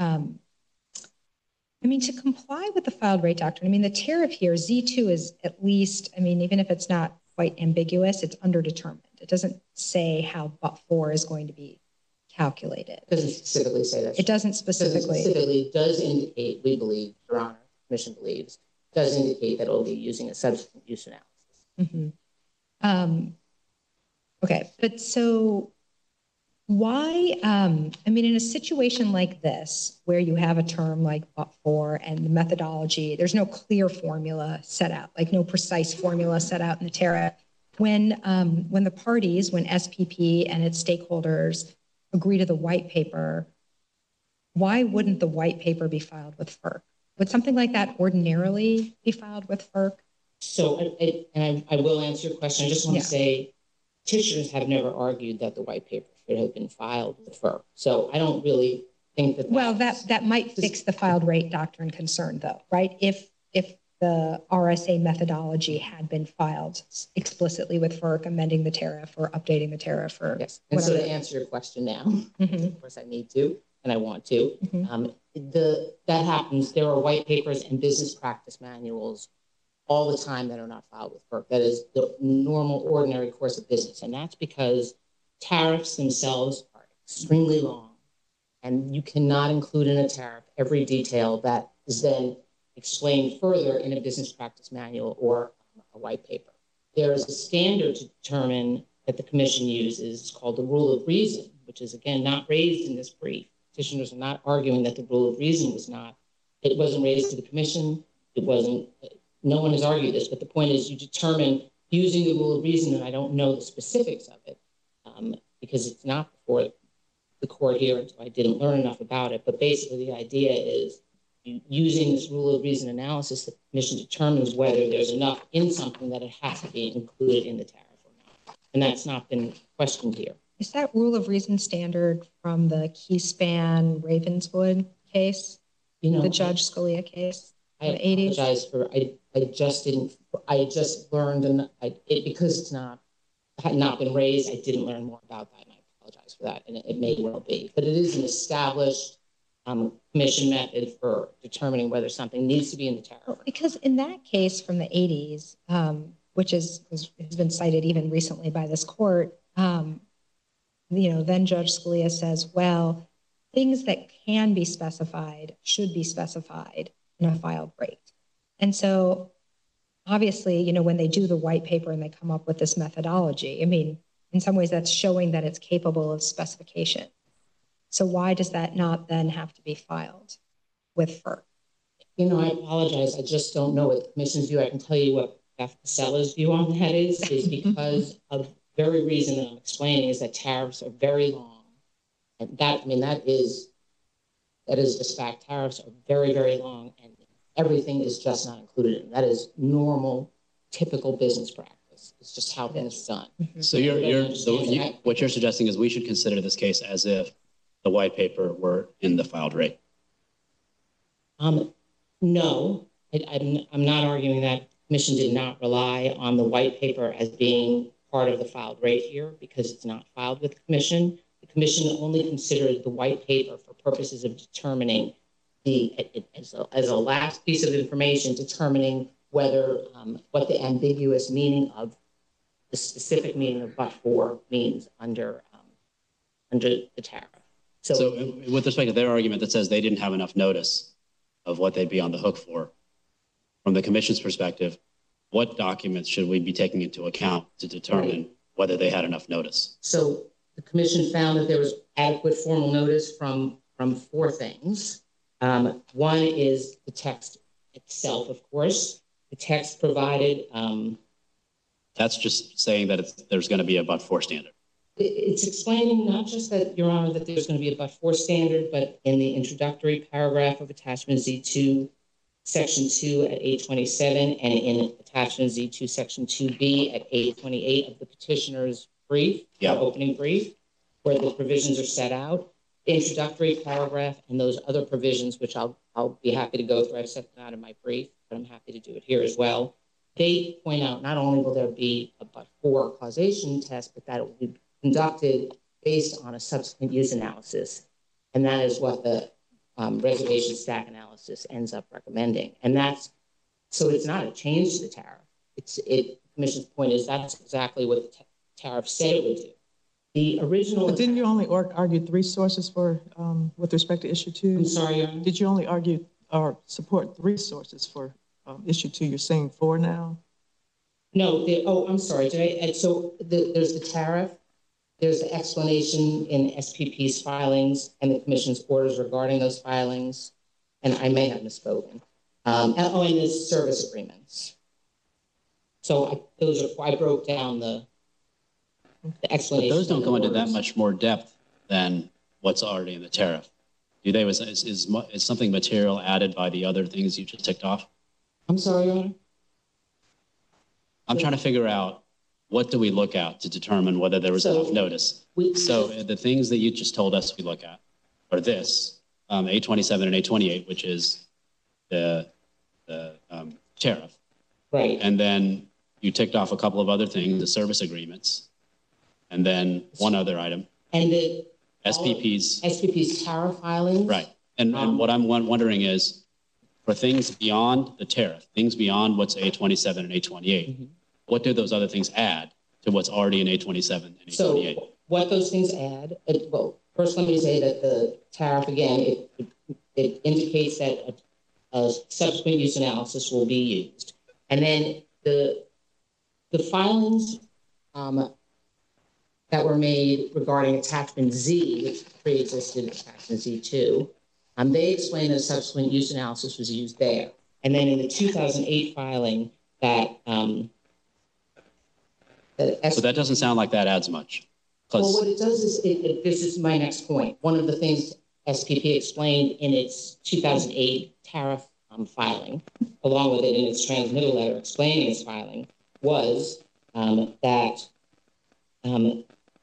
Speaker 4: To comply with the filed rate doctrine, the tariff here, Z2 is at least, even if it's not quite ambiguous, it's underdetermined. It doesn't say how but-for is going to be calculated.
Speaker 7: It doesn't specifically say that.
Speaker 4: It doesn't specifically.
Speaker 7: It does indicate, we believe, Your Honor, the commission believes, does indicate that it will be using a subsequent use analysis.
Speaker 4: Mm-hmm. Okay, but so why, in a situation like this, where you have a term like but-for and the methodology, there's no clear formula set out, like no precise formula set out in the tariff. When the parties, when SPP and its stakeholders agree to the white paper, why wouldn't the white paper be filed with FERC? Would something like that ordinarily be filed with FERC? So,
Speaker 7: I will answer your question. I just want to say, petitioners have never argued that the white paper should have been filed with FERC. So I don't really think that. Well,
Speaker 4: that might fix the filed rate doctrine concern, though, right? If the RSA methodology had been filed explicitly with FERC, amending the tariff or updating the tariff or
Speaker 7: yes. And so to answer your question now, of course I need to and I want to. That happens. There are white papers and business practice manuals all the time that are not filed with FERC. That is the normal, ordinary course of business. And that's because tariffs themselves are extremely long. And you cannot include in a tariff every detail that is then explained further in a business practice manual or a white paper. There is a standard to determine that the commission uses called the rule of reason which is again not raised in this brief. Petitioners are not arguing that the rule of reason it wasn't raised to the commission. It wasn't, no one has argued this, but the point is you determine using the rule of reason, and I don't know the specifics of it because it's not before the court here, and so I didn't learn enough about it. But basically the idea is using this rule of reason analysis, the commission determines whether there's enough in something that it has to be included in the tariff or not. And that's not been questioned here.
Speaker 4: Is that rule of reason standard from the Keyspan Ravenswood case?
Speaker 7: You know,
Speaker 4: the Judge Scalia case?
Speaker 7: I apologize for, I just learned, and because had not been raised, I didn't learn more about that, and I apologize for that, and it may well be. But it is an established commission method for determining whether something needs to be in the tariff.
Speaker 4: Well, because in that case from the 80s, which has been cited even recently by this court, then Judge Scalia says, well, things that can be specified should be specified in a filed rate. And so obviously, when they do the white paper and they come up with this methodology, I mean, in some ways that's showing that it's capable of specification. So why does that not then have to be filed with FERC?
Speaker 7: I apologize. I just don't know what the commission's view. I can tell you what Beth Casella's view on that is because of the very reason that I'm explaining is that tariffs are very long. And that is just fact. Tariffs are very, very long, and everything is just not included in. That is normal, typical business practice. It's just how things are done.
Speaker 2: So what you're suggesting is we should consider this case as if the white paper were in the filed rate.
Speaker 7: No, I'm not arguing that the commission did not rely on the white paper as being part of the filed rate here because it's not filed with the commission. The commission only considered the white paper for purposes of determining as a last piece of information, determining whether what the ambiguous meaning of the specific meaning of but-for means under the tariff.
Speaker 2: So with respect to their argument that says they didn't have enough notice of what they'd be on the hook for, from the commission's perspective, what documents should we be taking into account to determine whether they had enough notice?
Speaker 7: So the commission found that there was adequate formal notice from four things. One is the text itself, of course. The text provided.
Speaker 2: That's just saying that there's going to be a but-for standard.
Speaker 7: It's explaining not just that, Your Honor, that there's going to be a but-for standard, but in the introductory paragraph of attachment Z2, section 2 at 827, and in attachment Z2, section 2B at 828 of the petitioner's brief, opening brief, where the provisions are set out. The introductory paragraph and those other provisions, which I'll be happy to go through. I've set them out in my brief, but I'm happy to do it here as well. They point out not only will there be a but-for causation test, but that it will be conducted based on a subsequent use analysis. And that is what the reservation stack analysis ends up recommending. And so it's not a change to the tariff. The commission's point is that's exactly what the tariff said it would do. The original.
Speaker 5: But didn't you only argue three sources for, with respect to issue 2?
Speaker 7: I'm sorry, Your Honor?
Speaker 5: Did you only argue or support 3 sources for issue 2? You're saying 4 now?
Speaker 7: No, I'm sorry. So there's the tariff. There's the explanation in SPP's filings and the commission's orders regarding those filings. And I may have misspoken. And the service agreements. So I broke down the explanation.
Speaker 2: But those don't go into that much more depth than what's already in the tariff. Do they? Is something material added by the other things you just ticked off?
Speaker 7: I'm sorry, Your Honor?
Speaker 2: I'm trying to figure out what do we look at to determine whether there was enough notice. So the things that you just told us we look at are this, 827 and 828, which is the tariff.
Speaker 7: Right.
Speaker 2: And then you ticked off a couple of other things, the service agreements, and then one other item.
Speaker 7: And the
Speaker 2: SPP's
Speaker 7: tariff filings.
Speaker 2: Right. And what I'm wondering is, for things beyond the tariff, things beyond what's 827 and 828, what do those other things add to what's already in 827 and 828?
Speaker 7: So what those things add, well, first let me say that the tariff, again, it indicates that a subsequent use analysis will be used. And then the filings that were made regarding attachment Z, which pre-existed attachment Z2. They explained that subsequent use analysis was used there. And then in the 2008 filing, that
Speaker 2: So that doesn't sound like that adds much.
Speaker 7: Well, what it does is, this is my next point. One of the things SPP explained in its 2008 tariff filing, along with it in its transmittal letter explaining its filing, was that and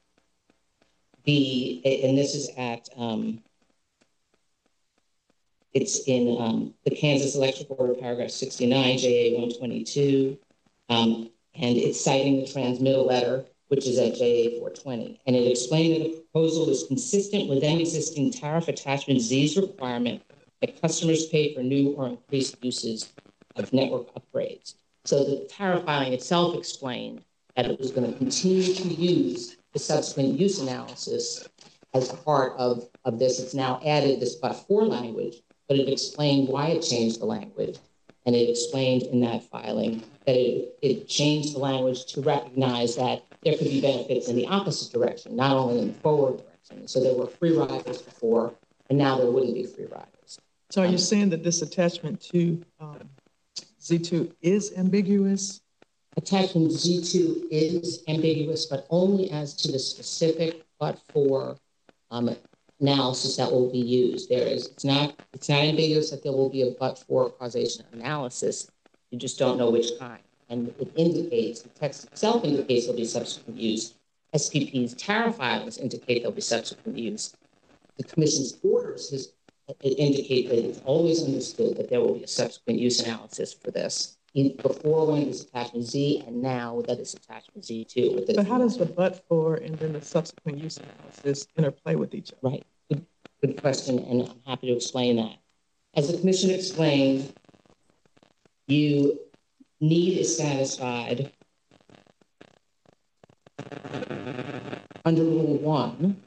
Speaker 7: this is at, it's in the Kansas Electric Board, paragraph 69, JA 122, and it's citing the transmittal letter, which is at JA 420. And it explained that the proposal is consistent with then existing tariff attachment Z's requirement that customers pay for new or increased uses of network upgrades. So the tariff filing itself explained that it was going to continue to use the subsequent use analysis as part of this. It's now added this but-for language, but it explained why it changed the language. And it explained in that filing that it changed the language to recognize that there could be benefits in the opposite direction, not only in the forward direction. So there were free riders before, and now there wouldn't be free riders.
Speaker 5: So are you saying that this attachment to Z2 is ambiguous?
Speaker 7: Attachment Z2 is ambiguous, but only as to the specific but-for analysis that will be used. It's not ambiguous that there will be a but-for causation analysis. You just don't know which kind. And it indicates, the text itself indicates there'll be subsequent use. SPP's tariff filings indicate there'll be subsequent use. The Commission's orders indicate that it's always understood that there will be a subsequent use analysis for this, before when it was attachment Z and now that it's attachment Z2.
Speaker 5: So how does the but-for and then the subsequent use analysis interplay with each other?
Speaker 7: Right, good question, and I'm happy to explain that. As the Commission explained, you need is satisfied under Rule 1,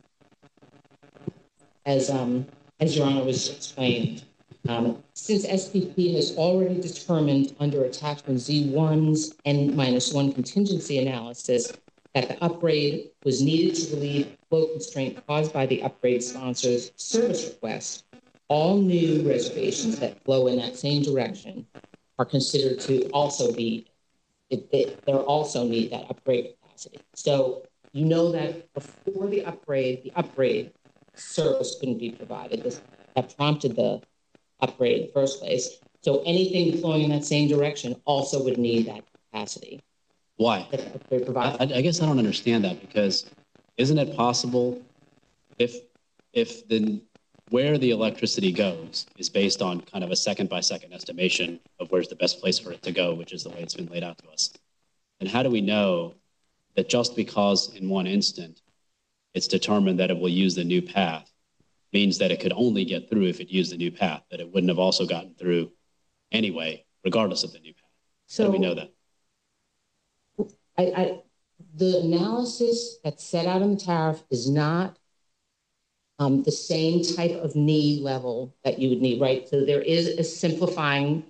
Speaker 7: as Your Honor was explained. Since SPP has already determined under attachment Z1's N-1 contingency analysis that the upgrade was needed to relieve flow constraint caused by the upgrade sponsor's service request, all new reservations that flow in that same direction are considered to also be, they also need that upgrade capacity. So you know that before the upgrade service couldn't be provided. That prompted the upgrade in the first place. So anything flowing in that same direction also would need that capacity.
Speaker 2: Why? I guess I don't understand that, because isn't it possible if where the electricity goes is based on kind of a second-by-second estimation of where's the best place for it to go, which is the way it's been laid out to us. And how do we know that just because in one instant it's determined that it will use the new path means that it could only get through if it used the new path, that it wouldn't have also gotten through anyway, regardless of the new path? So how do we know that?
Speaker 7: The analysis that's set out in the tariff is not the same type of need level that you would need, right? So there is a simplifying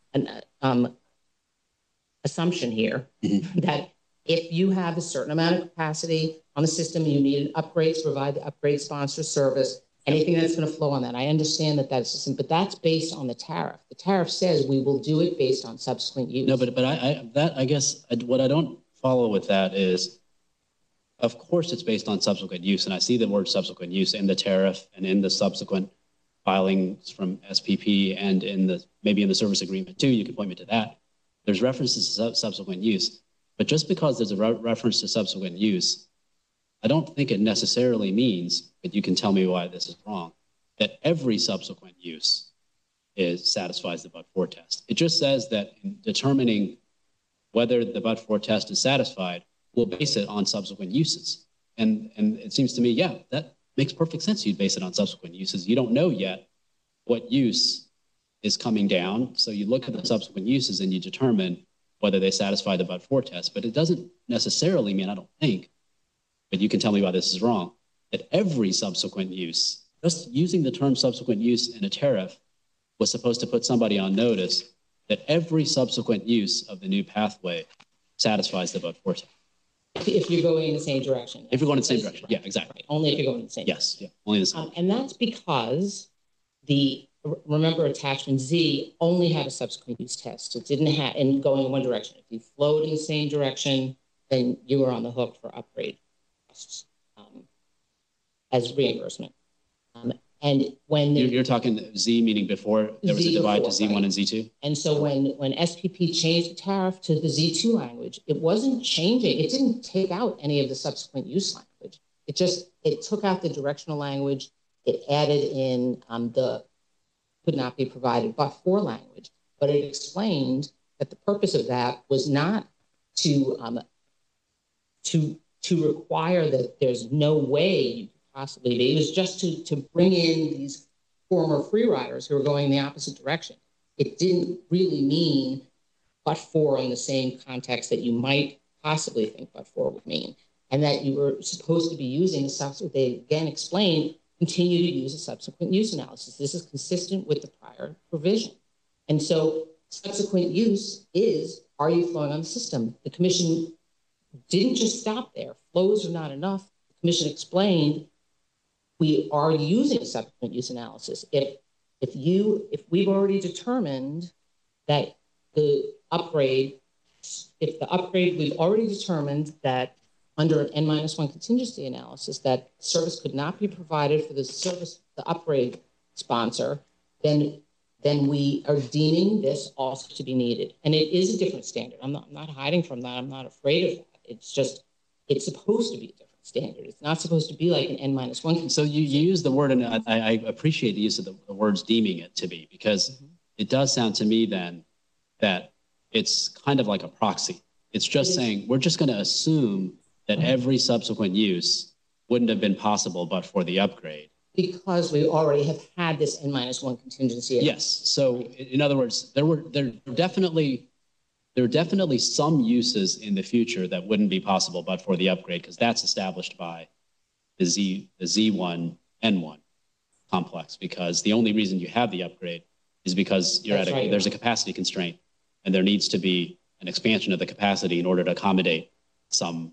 Speaker 7: assumption here that if you have a certain amount of capacity on the system, you need an upgrade to provide the upgrade sponsor service, anything that's going to flow on that. I understand that that's system, but that's based on the tariff. The tariff says we will do it based on subsequent use.
Speaker 2: No, but I guess what I don't follow with that is, of course it's based on subsequent use, and I see the word subsequent use in the tariff and in the subsequent filings from SPP and maybe in the service agreement too. You can point me to that. There's references to subsequent use, but just because there's a reference to subsequent use, I don't think it necessarily means, but you can tell me why this is wrong, that every subsequent use satisfies the but-for test. It just says that in determining whether the but-for test is satisfied, we'll base it on subsequent uses. And it seems to me, yeah, that makes perfect sense. You'd base it on subsequent uses. You don't know yet what use is coming down. So you look at the subsequent uses and you determine whether they satisfy the but-for test. But it doesn't necessarily mean, I don't think, but you can tell me why this is wrong, that every subsequent use, just using the term subsequent use in a tariff was supposed to put somebody on notice that every subsequent use of the new pathway satisfies the but-for test.
Speaker 7: If you're going in the same direction.
Speaker 2: If you're going in the same direction, yeah, exactly.
Speaker 7: Right. Only if you're going in the same
Speaker 2: Yes, yeah, only the same.
Speaker 7: and that's because remember attachment Z only had a subsequent use test. It didn't have, and going in one direction. If you flowed in the same direction, then you were on the hook for upgrade costs as reimbursement. And when
Speaker 2: You're talking Z, meaning before there was a divide to Z1
Speaker 7: right.
Speaker 2: and Z2?
Speaker 7: And so when SPP changed the tariff to the Z2 language, it wasn't changing. It didn't take out any of the subsequent use language. It took out the directional language. It added in the could not be provided but for language. But it explained that the purpose of that was not to require that there's no way you could possibly be. It was just to bring in these former free riders who are going in the opposite direction. It didn't really mean but for in the same context that you might possibly think but for would mean. And that you were supposed to be using subsequent, they again explained, continue to use a subsequent use analysis. This is consistent with the prior provision. And so subsequent use is, are you flowing on the system? The commission didn't just stop there. Flows are not enough. The commission explained we are using subsequent use analysis. If we've already determined that the upgrade, we've already determined that under an N-1 contingency analysis that service could not be provided for the upgrade sponsor, then we are deeming this also to be needed. And it is a different standard. I'm not hiding from that. I'm not afraid of that. It's just, it's supposed to be a different standard. It's not supposed to be like an N-1.
Speaker 2: So you use the word, and I appreciate the use of the words deeming it to be, because it does sound to me then that it's kind of like a proxy. It's just saying, we're just going to assume that every subsequent use wouldn't have been possible but for the upgrade.
Speaker 7: Because we already have had this N-1 contingency.
Speaker 2: Yes. So in other words, there are definitely some uses in the future that wouldn't be possible but for the upgrade, because that's established by the Z1 N1 complex, because the only reason you have the upgrade is because there's a capacity constraint, and there needs to be an expansion of the capacity in order to accommodate some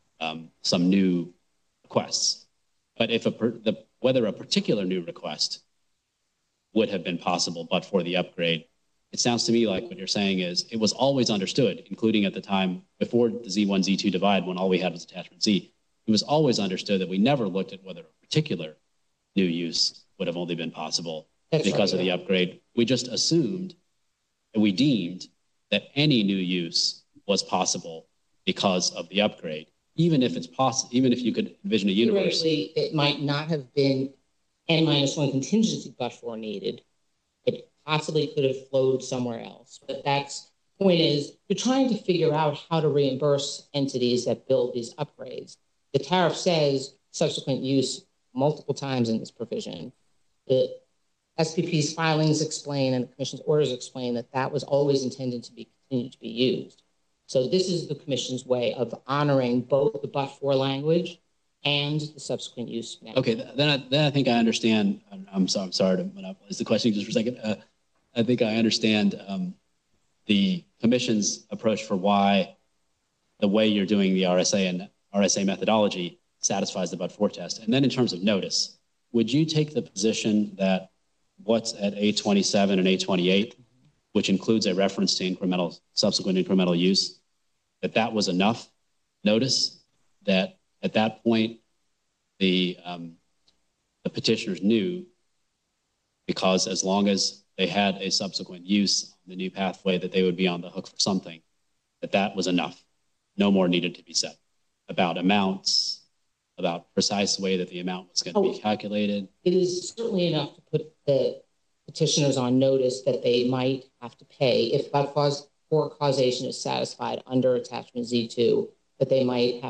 Speaker 2: new requests. But if whether a particular new request would have been possible but for the upgrade, it sounds to me like what you're saying is it was always understood, including at the time before the Z1, Z2 divide, when all we had was attachment Z, it was always understood that we never looked at whether a particular new use would have only been possible because of the upgrade. We just assumed and we deemed that any new use was possible because of the upgrade. Even if it's possible, even if you could envision a universe.
Speaker 7: Theoretically, it might not have been N-1 contingency but for needed. It possibly could have flowed somewhere else. But that's the point is, you're trying to figure out how to reimburse entities that build these upgrades. The tariff says subsequent use multiple times in this provision. The SPP's filings explain and the commission's orders explain that that was always intended to be continued to be used. So this is the commission's way of honoring both the but-for language and the subsequent use.
Speaker 2: Okay, then I think I understand. I'm sorry to monopolize the question just for a second. I think I understand the commission's approach for why the way you're doing the RSA and RSA methodology satisfies the but-for test. And then in terms of notice, would you take the position that what's at A27 and A28, which includes a reference to subsequent incremental use, that was enough notice, that at that point the petitioners knew, because as long as they had a subsequent use on the new pathway, that they would be on the hook for something, that was enough. No more needed to be said about amounts, about precise way that the amount was going to be calculated.
Speaker 7: It is certainly enough to put the petitioners on notice that they might have to pay if but-for causation is satisfied under attachment Z2, that they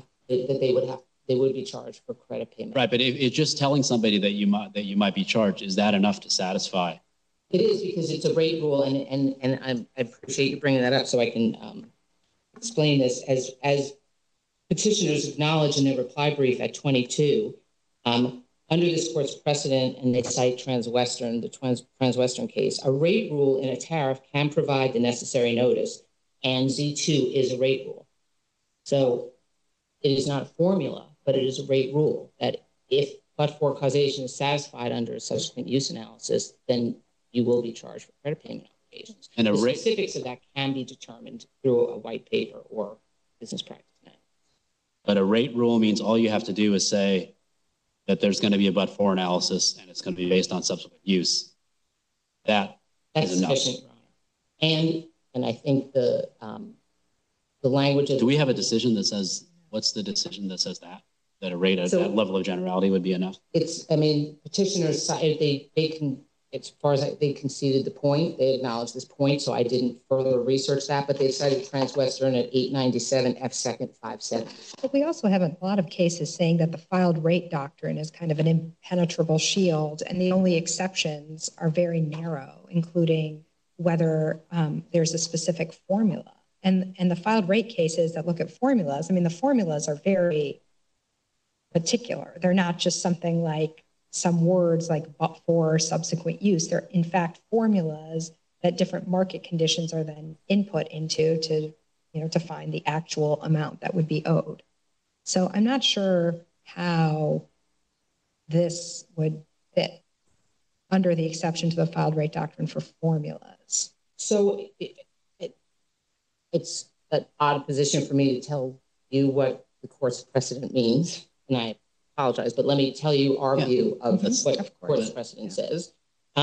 Speaker 7: would be charged for credit payment.
Speaker 2: Right, but if just telling somebody that you might be charged, is that enough to satisfy?
Speaker 7: It is, because it's a rate rule, and I appreciate you bringing that up so I can explain this. As petitioners acknowledge in their reply brief at 22, under this court's precedent, and they cite Transwestern, the Transwestern case, a rate rule in a tariff can provide the necessary notice, and Z2 is a rate rule. So it is not a formula, but it is a rate rule that if but-for causation is satisfied under a subsequent use analysis, then you will be charged for credit payment obligations. And the specifics of that can be determined through a white paper or business practice manual.
Speaker 2: But a rate rule means all you have to do is say that there's going to be a but-for analysis and it's going to be based on subsequent use. That's
Speaker 7: sufficient, Your Honor. And I think the language of—
Speaker 2: Do we have a decision that says, what's the decision that says that a rate at that level of generality would be enough?
Speaker 7: I mean, petitioners, they can, as far as they conceded the point, they acknowledged this point, so I didn't further research that, but they cited Transwestern at 897 F. 2nd 570.
Speaker 4: But we also have a lot of cases saying that the filed rate doctrine is kind of an impenetrable shield, and the only exceptions are very narrow, including whether there's a specific formula. And the filed rate cases that look at formulas, I mean, the formulas are very particular. They're not just something like some words like but for subsequent use. They're in fact formulas that different market conditions are then input into to find the actual amount that would be owed. So I'm not sure how this would fit under the exception to the filed rate doctrine for formulas.
Speaker 7: So it's an odd position for me to tell you what the court's precedent means, and I apologize, but let me tell you our view of what the court's precedent says.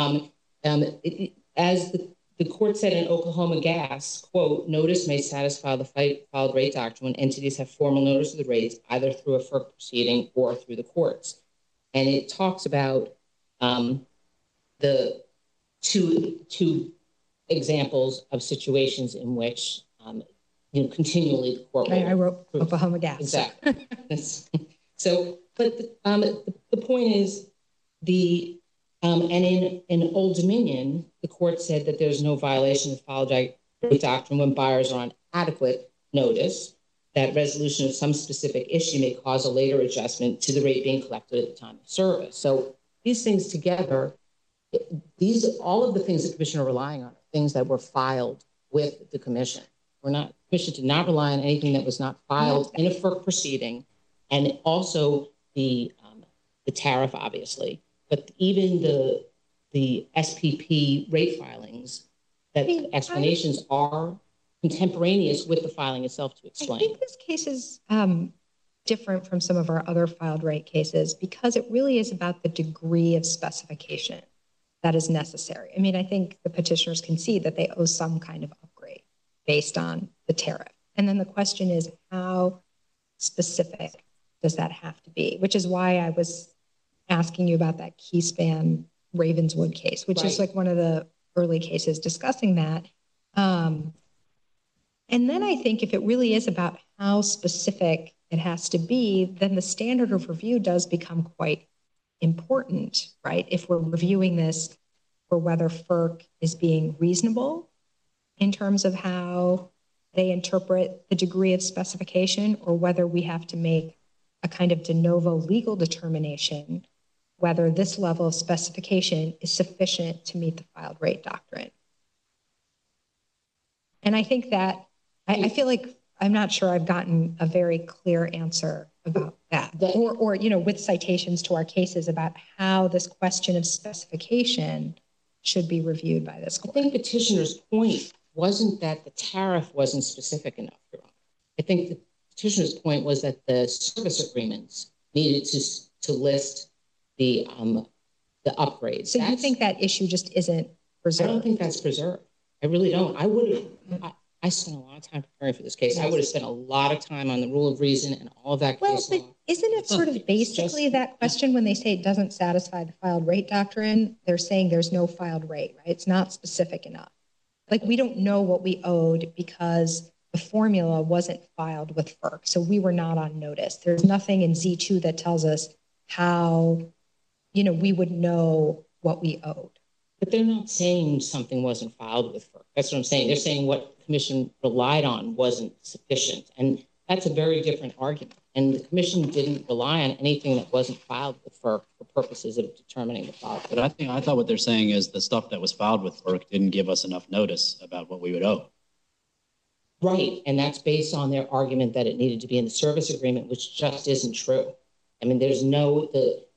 Speaker 7: As the court said in Oklahoma Gas, quote, notice may satisfy the filed rate doctrine when entities have formal notice of the rates, either through a FERC proceeding or through the courts. And it talks about the two examples of situations in which continually the court.
Speaker 4: I wrote Oklahoma Gas.
Speaker 7: Exactly. So, but the point is and in Old Dominion, the court said that there's no violation of filed rate doctrine when buyers are on adequate notice that resolution of some specific issue may cause a later adjustment to the rate being collected at the time of service. So these things together, all of the things the commission are relying on are things that were filed with the commission. The commission did not rely on anything that was not filed in a FERC proceeding, and also the tariff, obviously, but even the SPP rate filings, explanations are contemporaneous with the filing itself to explain.
Speaker 4: I think this case is different from some of our other filed rate cases because it really is about the degree of specification that is necessary. I mean, I think the petitioners concede that they owe some kind of upgrade based on the tariff. And then the question is, how specific does that have to be? Which is why I was asking you about that Keyspan Ravenswood case, which is like one of the early cases discussing that. And then I think if it really is about how specific it has to be, then the standard of review does become quite important, right? If we're reviewing this for whether FERC is being reasonable in terms of how they interpret the degree of specification, or whether we have to make a kind of de novo legal determination whether this level of specification is sufficient to meet the filed rate doctrine. And I think that, I feel like I'm not sure I've gotten a very clear answer about that, or with citations to our cases about how this question of specification should be reviewed by this court.
Speaker 7: I think petitioner's point wasn't that the tariff wasn't specific enough, Your Honor. I think the petitioner's point was that the service agreements needed to list the upgrades.
Speaker 4: So you think that issue just isn't preserved?
Speaker 7: I don't think that's preserved. I really don't. I spent a lot of time preparing for this case. Yes. I would have spent a lot of time on the rule of reason and all of that case law.
Speaker 4: Isn't it sort of basically that question when they say it doesn't satisfy the filed rate doctrine? They're saying there's no filed rate, right? It's not specific enough. Like, we don't know what we owed because the formula wasn't filed with FERC, so we were not on notice. There's nothing in Z2 that tells us how, we would know what we owed.
Speaker 7: But they're not saying something wasn't filed with FERC. That's what I'm saying. They're saying what the commission relied on wasn't sufficient. And that's a very different argument. And the commission didn't rely on anything that wasn't filed with FERC for purposes of determining the filed.
Speaker 2: But I thought what they're saying is the stuff that was filed with FERC didn't give us enough notice about what we would owe.
Speaker 7: Right, and that's based on their argument that it needed to be in the service agreement, which just isn't true. I mean, there's no,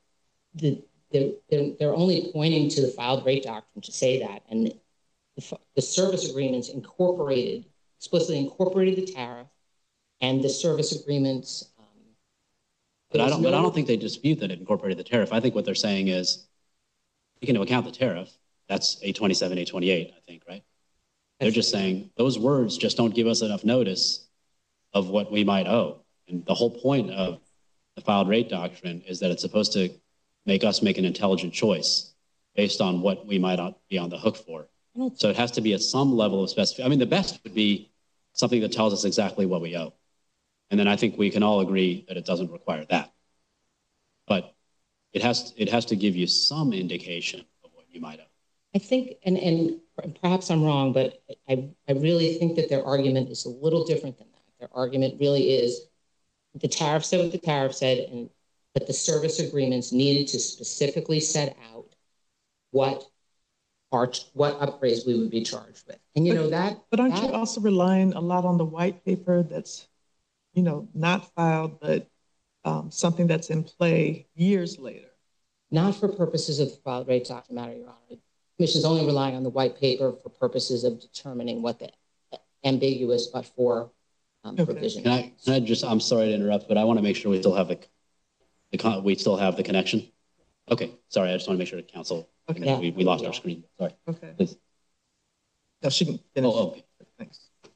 Speaker 7: they're only pointing to the filed rate doctrine to say that, and the service agreements explicitly incorporated the tariff, and the service agreements.
Speaker 2: But I don't think they dispute that it incorporated the tariff. I think what they're saying is, taking into account the tariff, that's 827, 828, I think, right? They're just saying those words just don't give us enough notice of what we might owe. And the whole point of the filed rate doctrine is that it's supposed to make us make an intelligent choice based on what we might be on the hook for. So it has to be at some level of specificity. I mean, the best would be something that tells us exactly what we owe. And then I think we can all agree that it doesn't require that. But it has to give you some indication of what you might owe.
Speaker 7: I think, and perhaps I'm wrong, but I really think that their argument is a little different than that. Their argument really is the tariff said what the tariff said, but the service agreements needed to specifically set out what upgrades we would be charged with. And you know that.
Speaker 5: But aren't you also relying a lot on the white paper that's, not filed, but something that's in play years later?
Speaker 7: Not for purposes of the filed rate doctrine matter, Your Honor. The Commission is only relying on the white paper for purposes of determining what the ambiguous but for provision.
Speaker 2: Can I just, I'm sorry to interrupt, but I want to make sure we still have the connection. Okay, sorry, I just want to make sure the council,
Speaker 5: Okay.
Speaker 2: we lost our screen. Sorry.
Speaker 5: Okay.
Speaker 2: Please.
Speaker 5: No, she can finish.
Speaker 2: Oh, okay.
Speaker 5: Thanks.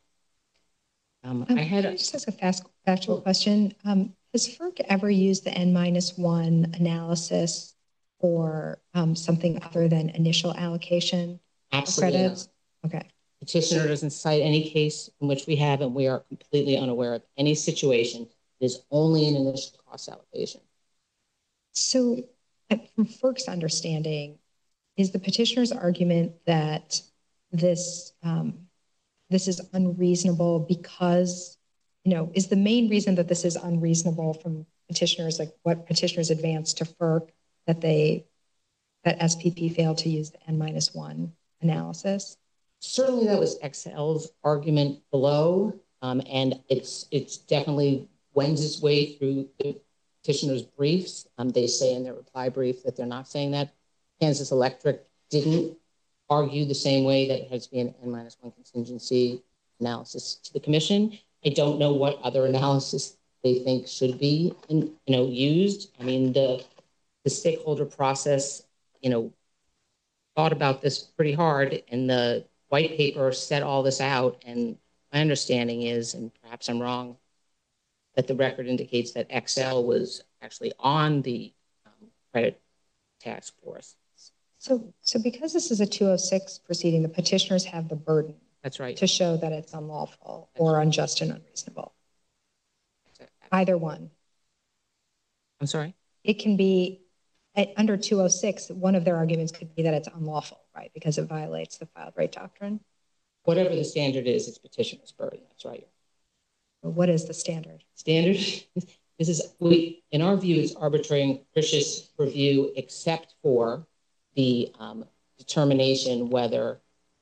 Speaker 7: I had
Speaker 4: just ask a factual question. Has FERC ever used the N-1 analysis for something other than initial allocation
Speaker 7: absolutely
Speaker 4: credits?
Speaker 7: not.
Speaker 4: Okay.
Speaker 7: Petitioner doesn't cite any case in which we have, and we are completely unaware of any situation. It is only an initial cost allocation.
Speaker 4: So from FERC's understanding, is the petitioner's argument that this is unreasonable because, is the main reason that this is unreasonable from petitioners, like what petitioners advanced to FERC, that SPP failed to use the N-1 analysis?
Speaker 7: Certainly that was XL's argument below, and it's definitely wends its way through the petitioner's briefs. They say in their reply brief that they're not saying that. Kansas Electric didn't argue the same way that it has to be an N-1 contingency analysis to the Commission. I don't know what other analysis they think should be used. I mean, the stakeholder process, thought about this pretty hard, and the white paper set all this out. And my understanding is, and perhaps I'm wrong, that the record indicates that XL was actually on the credit task force.
Speaker 4: So because this is a 206 proceeding, the petitioners have the burden.
Speaker 7: That's right.
Speaker 4: To show that it's unlawful or unjust and unreasonable. Either one.
Speaker 7: I'm sorry?
Speaker 4: It can be, under 206, one of their arguments could be that it's unlawful, right? Because it violates the filed rate doctrine.
Speaker 7: Whatever the standard is, it's petitioner's burden. That's right.
Speaker 4: What is the standard?
Speaker 7: Standard? In our view, it's arbitrary and capricious review, except for the determination whether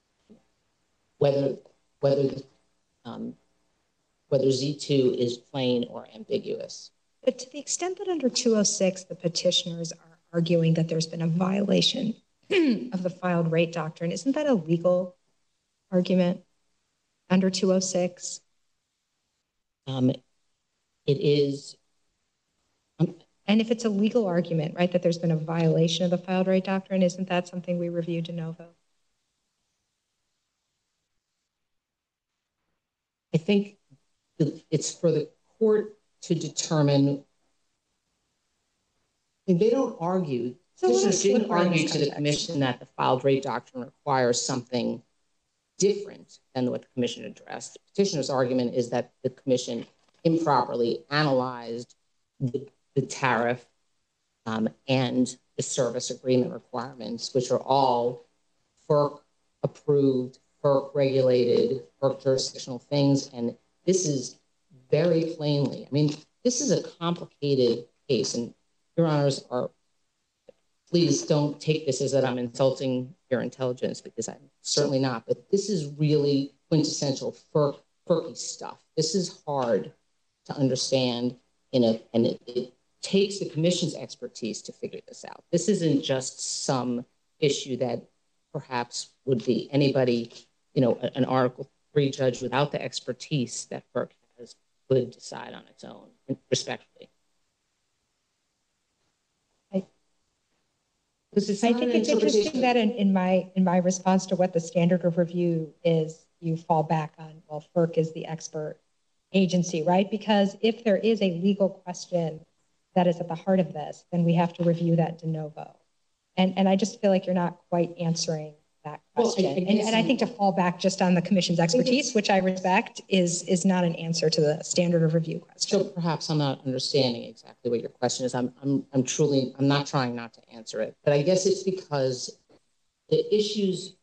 Speaker 7: Z2 is plain or ambiguous.
Speaker 4: But to the extent that under 206, the petitioners are arguing that there's been a violation of the filed rate doctrine, isn't that a legal argument under 206?
Speaker 7: It is.
Speaker 4: And if it's a legal argument, right, that there's been a violation of the filed rate doctrine, isn't that something we review de novo?
Speaker 7: I think it's for the court to determine. They don't argue. Petitioners didn't argue to the Commission that the filed rate doctrine requires something different than what the Commission addressed. The petitioner's argument is that the Commission improperly analyzed the tariff and the service agreement requirements, which are all FERC approved, FERC regulated, FERC jurisdictional things. And this is very plainly, I mean, this is a complicated case, and Your Honors please don't take this as that I'm insulting your intelligence, because I'm certainly not, but this is really quintessential FERC quirky stuff. This is hard to understand and it takes the commission's expertise to figure this out. This isn't just some issue that perhaps would be anybody, an Article 3 judge without the expertise that FERC has would decide on its own, respectfully.
Speaker 4: I think it's interesting that in my response to what the standard of review is, you fall back on, well, FERC is the expert agency, right? Because if there is a legal question that is at the heart of this, then we have to review that de novo. And I just feel like you're not quite answering that question. Well, and I think to fall back just on the commission's expertise, which I respect, is not an answer to the standard of review question.
Speaker 7: So perhaps I'm not understanding exactly what your question is. I'm not trying not to answer it, but I guess it's because the issues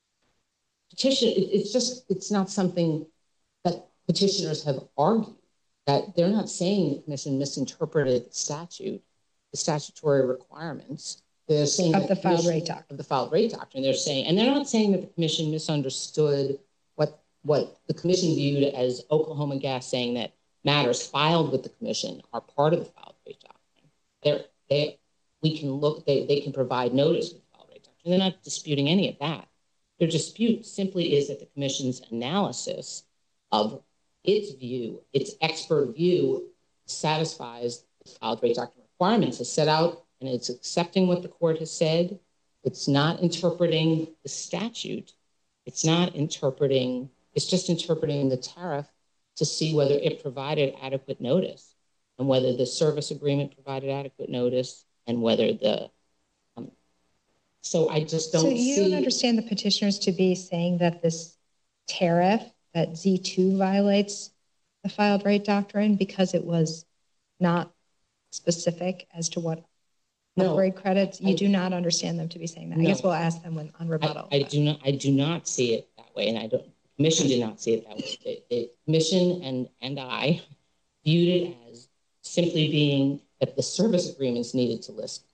Speaker 7: it's not something that petitioners have argued, that they're not saying the commission misinterpreted the statute, the statutory requirements. They're saying
Speaker 4: of the filed rate doctrine.
Speaker 7: Of the filed rate doctrine. They're saying, and they're not saying that the commission misunderstood what the commission viewed as Oklahoma Gas saying that matters filed with the commission are part of the filed rate doctrine. They can provide notice of the filed rate doctrine. They're not disputing any of that. Their dispute simply is that the commission's analysis of its view, its expert view, satisfies the filed rate doctrine requirements as set out, and it's accepting what the court has said. It's not interpreting the statute. It's just interpreting the tariff to see whether it provided adequate notice and whether the service agreement provided adequate notice and whether the, so I just don't see.
Speaker 4: So you don't understand the petitioners to be saying that this tariff, that Z2 violates the filed rate doctrine because it was not specific as to what upgrade credits? You do not understand them to be saying that.
Speaker 7: No.
Speaker 4: I guess we'll ask them on rebuttal.
Speaker 7: I do not see it that way, and the commission did not see it that way. The commission and I viewed it as simply being that the service agreements needed to list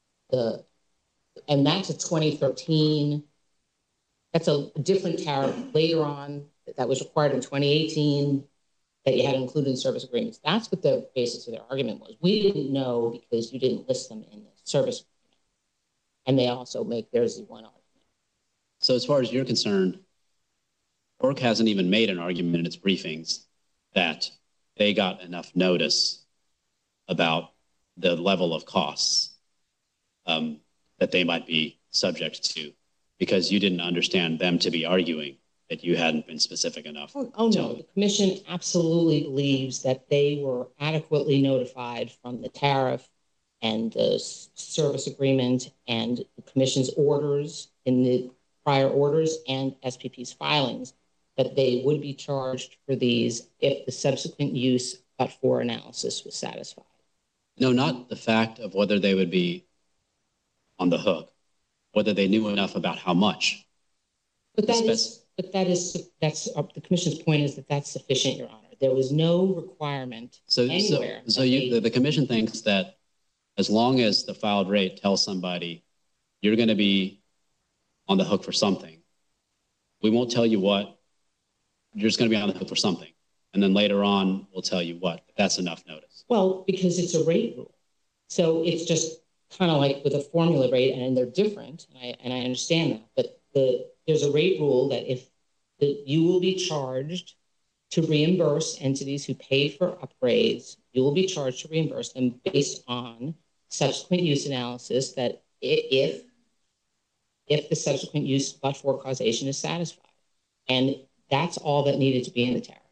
Speaker 7: and that's a 2013. That's a different tariff later on that was required in 2018 that you had included in service agreements. That's what the basis of their argument was. We didn't know because you didn't list them in the service agreement. And they also make their Z1 argument.
Speaker 2: So as far as you're concerned, FERC hasn't even made an argument in its briefings that they got enough notice about the level of costs that they might be subject to, because you didn't understand them to be arguing that you hadn't been specific enough.
Speaker 7: Oh no, the commission absolutely believes that they were adequately notified from the tariff and the service agreement and the commission's orders in the prior orders and SPP's filings that they would be charged for these if the subsequent use but-for analysis was satisfied.
Speaker 2: No, not the fact of whether they would be on the hook, whether they knew enough about how much.
Speaker 7: But that's the commission's point is that that's sufficient, Your Honor. There was no requirement anywhere.
Speaker 2: So the commission thinks that as long as the filed rate tells somebody you're going to be on the hook for something, we won't tell you what, you're just going to be on the hook for something. And then later on, we'll tell you what. That's enough notice.
Speaker 7: Well, because it's a rate rule. So it's just kind of like with a formula rate, and they're different, and I understand that. But there's a rate rule that if you will be charged to reimburse entities who pay for upgrades, you will be charged to reimburse them based on subsequent use analysis that if the subsequent use but-for causation is satisfied. And that's all that needed to be in the tariff.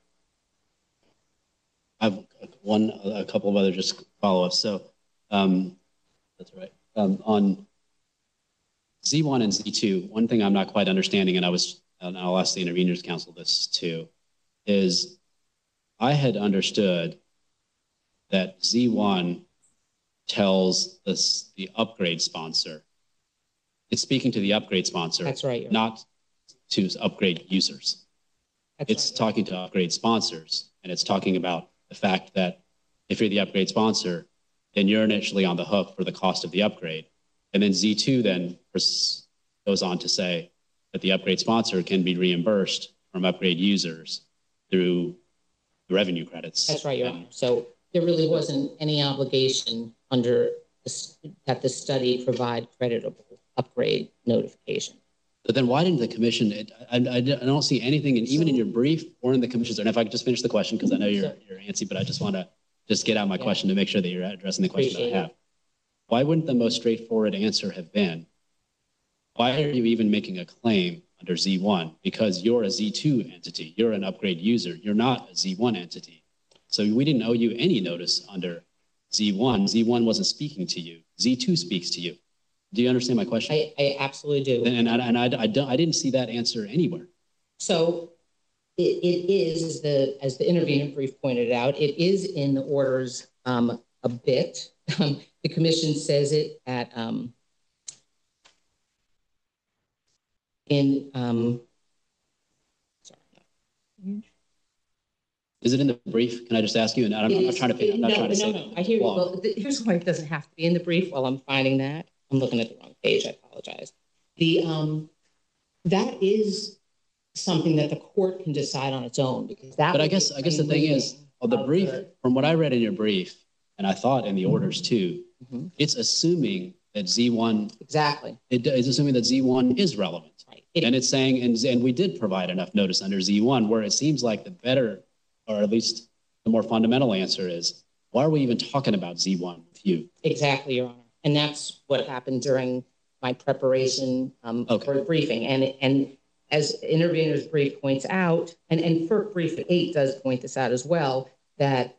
Speaker 2: I have a couple of other just follow-ups. So that's right. On Z1 and Z2, one thing I'm not quite understanding, and I'll ask the Intervenors Council this too, is I had understood that Z1 tells the upgrade sponsor, it's speaking to the upgrade sponsor.
Speaker 7: That's right.
Speaker 2: Not to upgrade users. It's talking to upgrade sponsors, and it's talking about the fact that if you're the upgrade sponsor, then you're initially on the hook for the cost of the upgrade. And then Z2 then goes on to say that the upgrade sponsor can be reimbursed from upgrade users through the revenue credits.
Speaker 7: That's right, Your Honor. So there really wasn't any obligation under that the study provide creditable upgrade notification.
Speaker 2: But then why didn't the commission, I don't see anything, even in your brief or in the commission's, and if I could just finish the question, because I know you're antsy, but I just want to just get out my question to make sure that you're addressing the question that I have. Why wouldn't the most straightforward answer have been, why are you even making a claim under Z1? Because you're a Z2 entity, you're an upgrade user, you're not a Z1 entity. So we didn't owe you any notice under Z1. Z1 wasn't speaking to you. Z2 speaks to you. Do you understand my question?
Speaker 7: I absolutely do.
Speaker 2: And I didn't see that answer anywhere.
Speaker 7: So it is, as the intervener brief pointed out, it is in the orders a bit. The commission says it at
Speaker 2: Is it in the brief? Can I just ask you? And I'm not trying to say.
Speaker 7: No. I hear you. Well, here's why it doesn't have to be in the brief. While I'm finding that, I'm looking at the wrong page. I apologize. That is something that the court can decide on its own, because that.
Speaker 2: But I guess the thing is, the brief, from what I read in your brief, and I thought in the orders too, it's assuming that Z1
Speaker 7: exactly.
Speaker 2: It is assuming that Z1 is relevant,
Speaker 7: right?
Speaker 2: And it's saying, and we did provide enough notice under Z1, where it seems like the better, or at least the more fundamental answer is, why are we even talking about Z1 with you?
Speaker 7: Exactly, Your Honor. And that's what happened during my preparation for the briefing. And as intervener's brief points out, and FERC brief 8 does point this out as well, that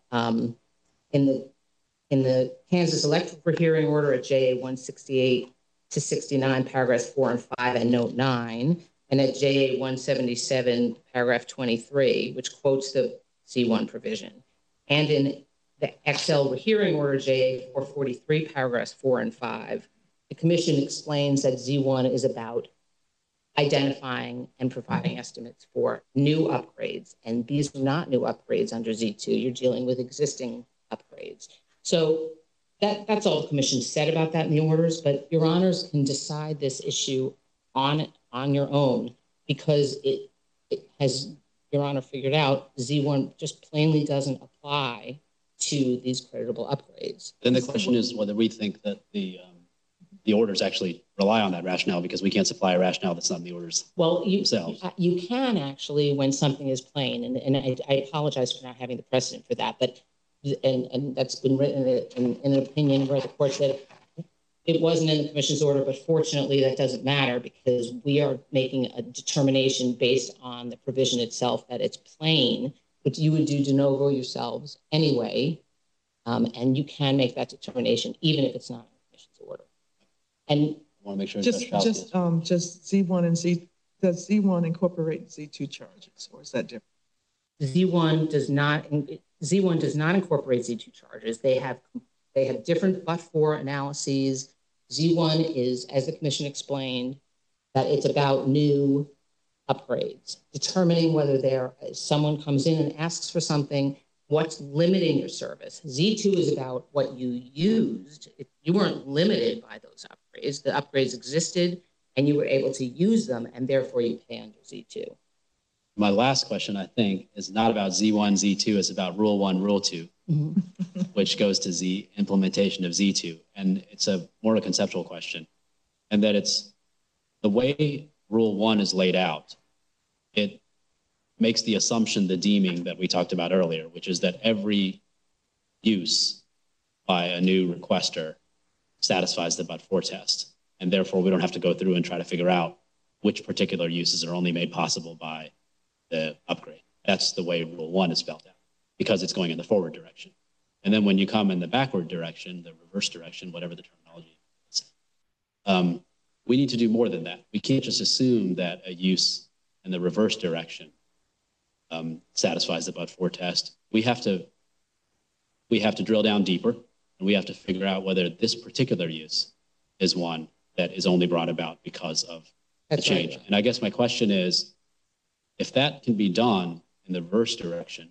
Speaker 7: in the Kansas Electric Hearing Order at JA 168 to 69, paragraphs 4 and 5 and note 9, and at JA 177, paragraph 23, which quotes the Z1 provision, and in the XL Hearing Order JA 443, paragraphs 4 and 5, the commission explains that Z1 is about identifying and providing estimates for new upgrades. And these are not new upgrades under Z2. You're dealing with existing upgrades. So that's all the commission said about that in the orders, but Your Honors can decide this issue on your own, because it has, Your Honor figured out, Z1 just plainly doesn't apply to these creditable upgrades.
Speaker 2: Then the question is whether we think that the orders actually rely on that rationale, because we can't supply a rationale that's not in the orders.
Speaker 7: Well,
Speaker 2: themselves.
Speaker 7: You can actually when something is plain, and I apologize for not having the precedent for that, but and that's been written in an opinion where the court said it wasn't in the commission's order, but fortunately that doesn't matter, because we are making a determination based on the provision itself that it's plain, but you would do de novo yourselves anyway, and you can make that determination even if it's not in the commission's order. And
Speaker 2: I want to make sure
Speaker 5: just Z1 and Z, does Z1 incorporate Z2 charges, or is that different?
Speaker 7: Z1 does not incorporate Z2 charges. They have different but-for analyses. Z1 is, as the commission explained, that it's about new upgrades, determining whether someone comes in and asks for something, what's limiting your service. Z2 is about what you used. You weren't limited by those upgrades. The upgrades existed and you were able to use them, and therefore you pay under Z2.
Speaker 2: My last question, I think, is not about Z1, Z2, it's about Rule 1, Rule 2, which goes to the implementation of Z2. And it's a more a conceptual question. And that it's the way Rule 1 is laid out, it makes the assumption, the deeming that we talked about earlier, which is that every use by a new requester satisfies the but-for test. And therefore, we don't have to go through and try to figure out which particular uses are only made possible by the upgrade. That's the way Rule 1 is spelled out, because it's going in the forward direction. And then when you come in the backward direction, the reverse direction, whatever the terminology is, we need to do more than that. We can't just assume that a use in the reverse direction satisfies the but-for test. We have to drill down deeper, and we have to figure out whether this particular use is one that is only brought about because of the change. Right. And I guess my question is, if that can be done in the reverse direction,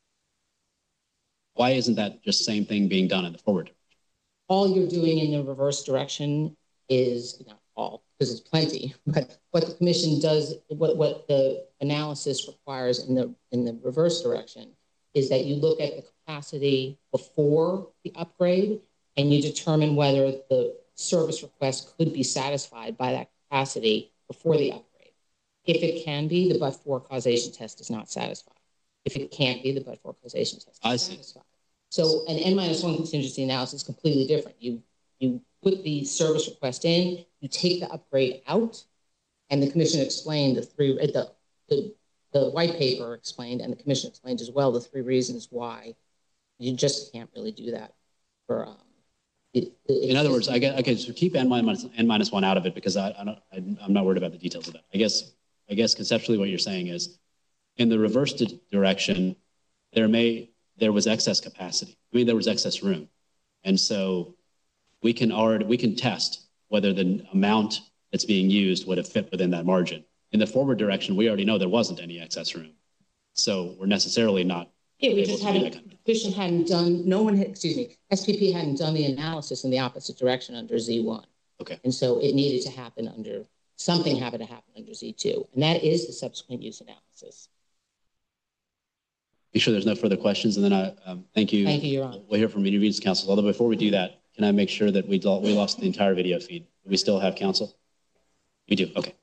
Speaker 2: why isn't that just same thing being done in the forward direction?
Speaker 7: All you're doing in the reverse direction is, all, because it's plenty. But what the commission does, what the analysis requires in the reverse direction is that you look at the capacity before the upgrade and you determine whether the service request could be satisfied by that capacity before the upgrade. If it can be, the but-for causation test is not satisfied. If it can't be, the but-for causation test is satisfied. So an N-1 contingency analysis is completely different. You put the service request in, you take the upgrade out, and the commission explained the white paper explained, and the commission explained as well, the 3 reasons why you just can't really do that for
Speaker 2: in other words, okay, so keep N-1 out of it because I'm not worried about the details of that. I guess conceptually what you're saying is in the reverse direction, there was excess capacity. I mean, there was excess room. And so we can test whether the amount that's being used would have fit within that margin. In the forward direction, we already know there wasn't any excess room. So we're necessarily not.
Speaker 7: Yeah, we just hadn't, the commission hadn't done, SPP hadn't done the analysis in the opposite direction under Z1.
Speaker 2: Okay.
Speaker 7: And so it needed to happen under, something had to happen under Z2. And that is the subsequent use analysis.
Speaker 2: Make sure there's no further questions. And then thank you.
Speaker 7: Thank you, Your Honor.
Speaker 2: We'll hear from Interveners Council. Although before we do that, can I make sure that we lost the entire video feed? Do we still have counsel? We do, okay.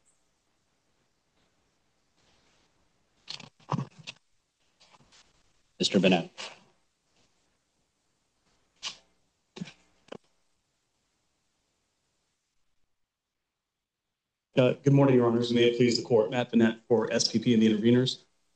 Speaker 2: Mr. Bennett.
Speaker 8: Good morning, Your Honors. May it please the court. Matt Bennett for SPP and the Interveners.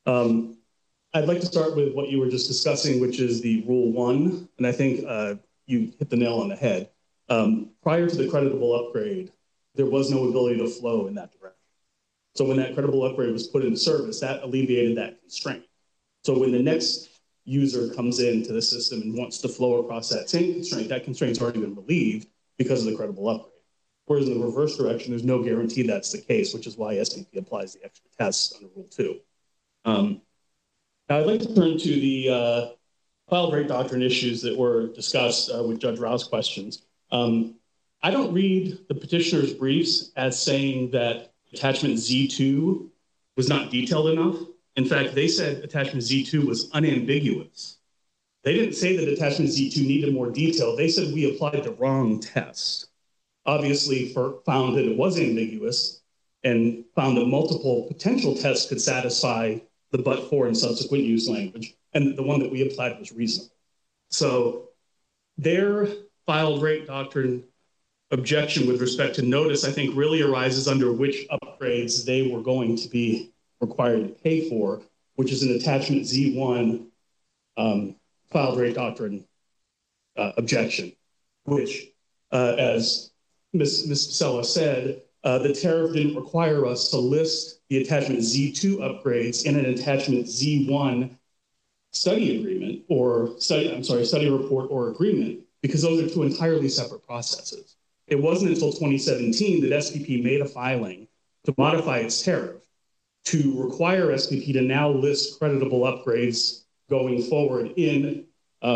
Speaker 8: I'd like to start with what you were just discussing, which is the Rule 1. And I think you hit the nail on the head. Prior to the creditable upgrade, there was no ability to flow in that direction. So when that creditable upgrade was put into service, that alleviated that constraint. So when the next user comes into the system and wants to flow across that same constraint, that constraint's already been relieved because of the creditable upgrade. Whereas in the reverse direction, there's no guarantee that's the case, which is why SPP applies the extra tests under Rule 2. Now I'd like to turn to the filed rate doctrine issues that were discussed with Judge Rao's questions. I don't read the petitioner's briefs as saying that attachment Z2 was not detailed enough. In fact, they said attachment Z2 was unambiguous. They didn't say that attachment Z2 needed more detail. They said we applied the wrong test. Obviously, FERC found that it was ambiguous and found that multiple potential tests could satisfy the but-for and subsequent use language, and the one that we applied was reasonable. So their filed rate doctrine objection with respect to notice, I think, really arises under which upgrades they were going to be required to pay for, which is an attachment Z1 filed rate doctrine objection, which, as Ms. Pacella said, the tariff didn't require us to list the attachment Z2 upgrades in an attachment Z1 study agreement or study report or agreement, because those are 2 entirely separate processes. It wasn't until 2017 that SPP made a filing to modify its tariff to require SPP to now list creditable upgrades going forward in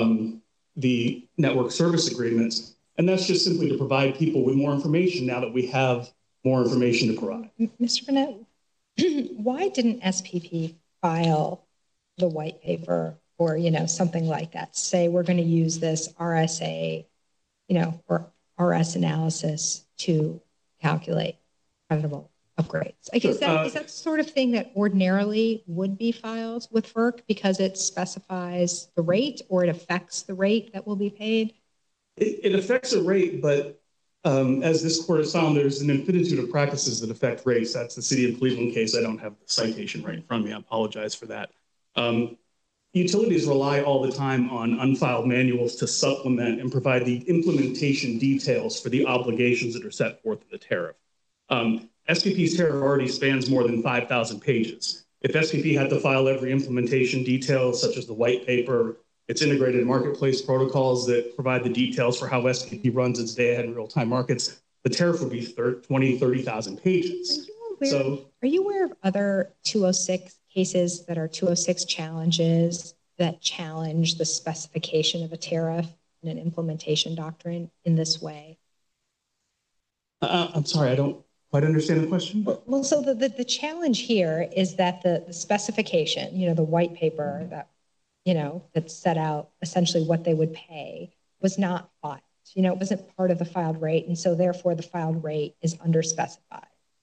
Speaker 8: the network service agreements. And that's just simply to provide people with more information now that we have more information to provide.
Speaker 4: Mr. Burnett, why didn't SPP file the white paper or, something like that? Say we're going to use this RSA, or RS analysis to calculate creditable upgrades. I guess is that the sort of thing that ordinarily would be filed with FERC because it specifies the rate or it affects the rate that will be paid?
Speaker 8: It affects a rate, but as this court has found, there's an infinitude of practices that affect rates. That's the City of Cleveland case. I don't have the citation right in front of me. I apologize for that. Utilities rely all the time on unfiled manuals to supplement and provide the implementation details for the obligations that are set forth in the tariff. SPP's tariff already spans more than 5,000 pages. If SPP had to file every implementation detail, such as the white paper, its integrated marketplace protocols that provide the details for how SPP runs its day-ahead and real-time markets, the tariff would be 30,000 pages.
Speaker 4: Are you aware of other 206 cases that are 206 challenges that challenge the specification of a tariff and an implementation doctrine in this way?
Speaker 8: I'm sorry, I don't quite understand the question.
Speaker 4: Well, so the challenge here is that the specification, you know, the white paper that, you know, that set out essentially what they would pay was not filed. You know, it wasn't part of the filed rate. And so therefore the filed rate is underspecified.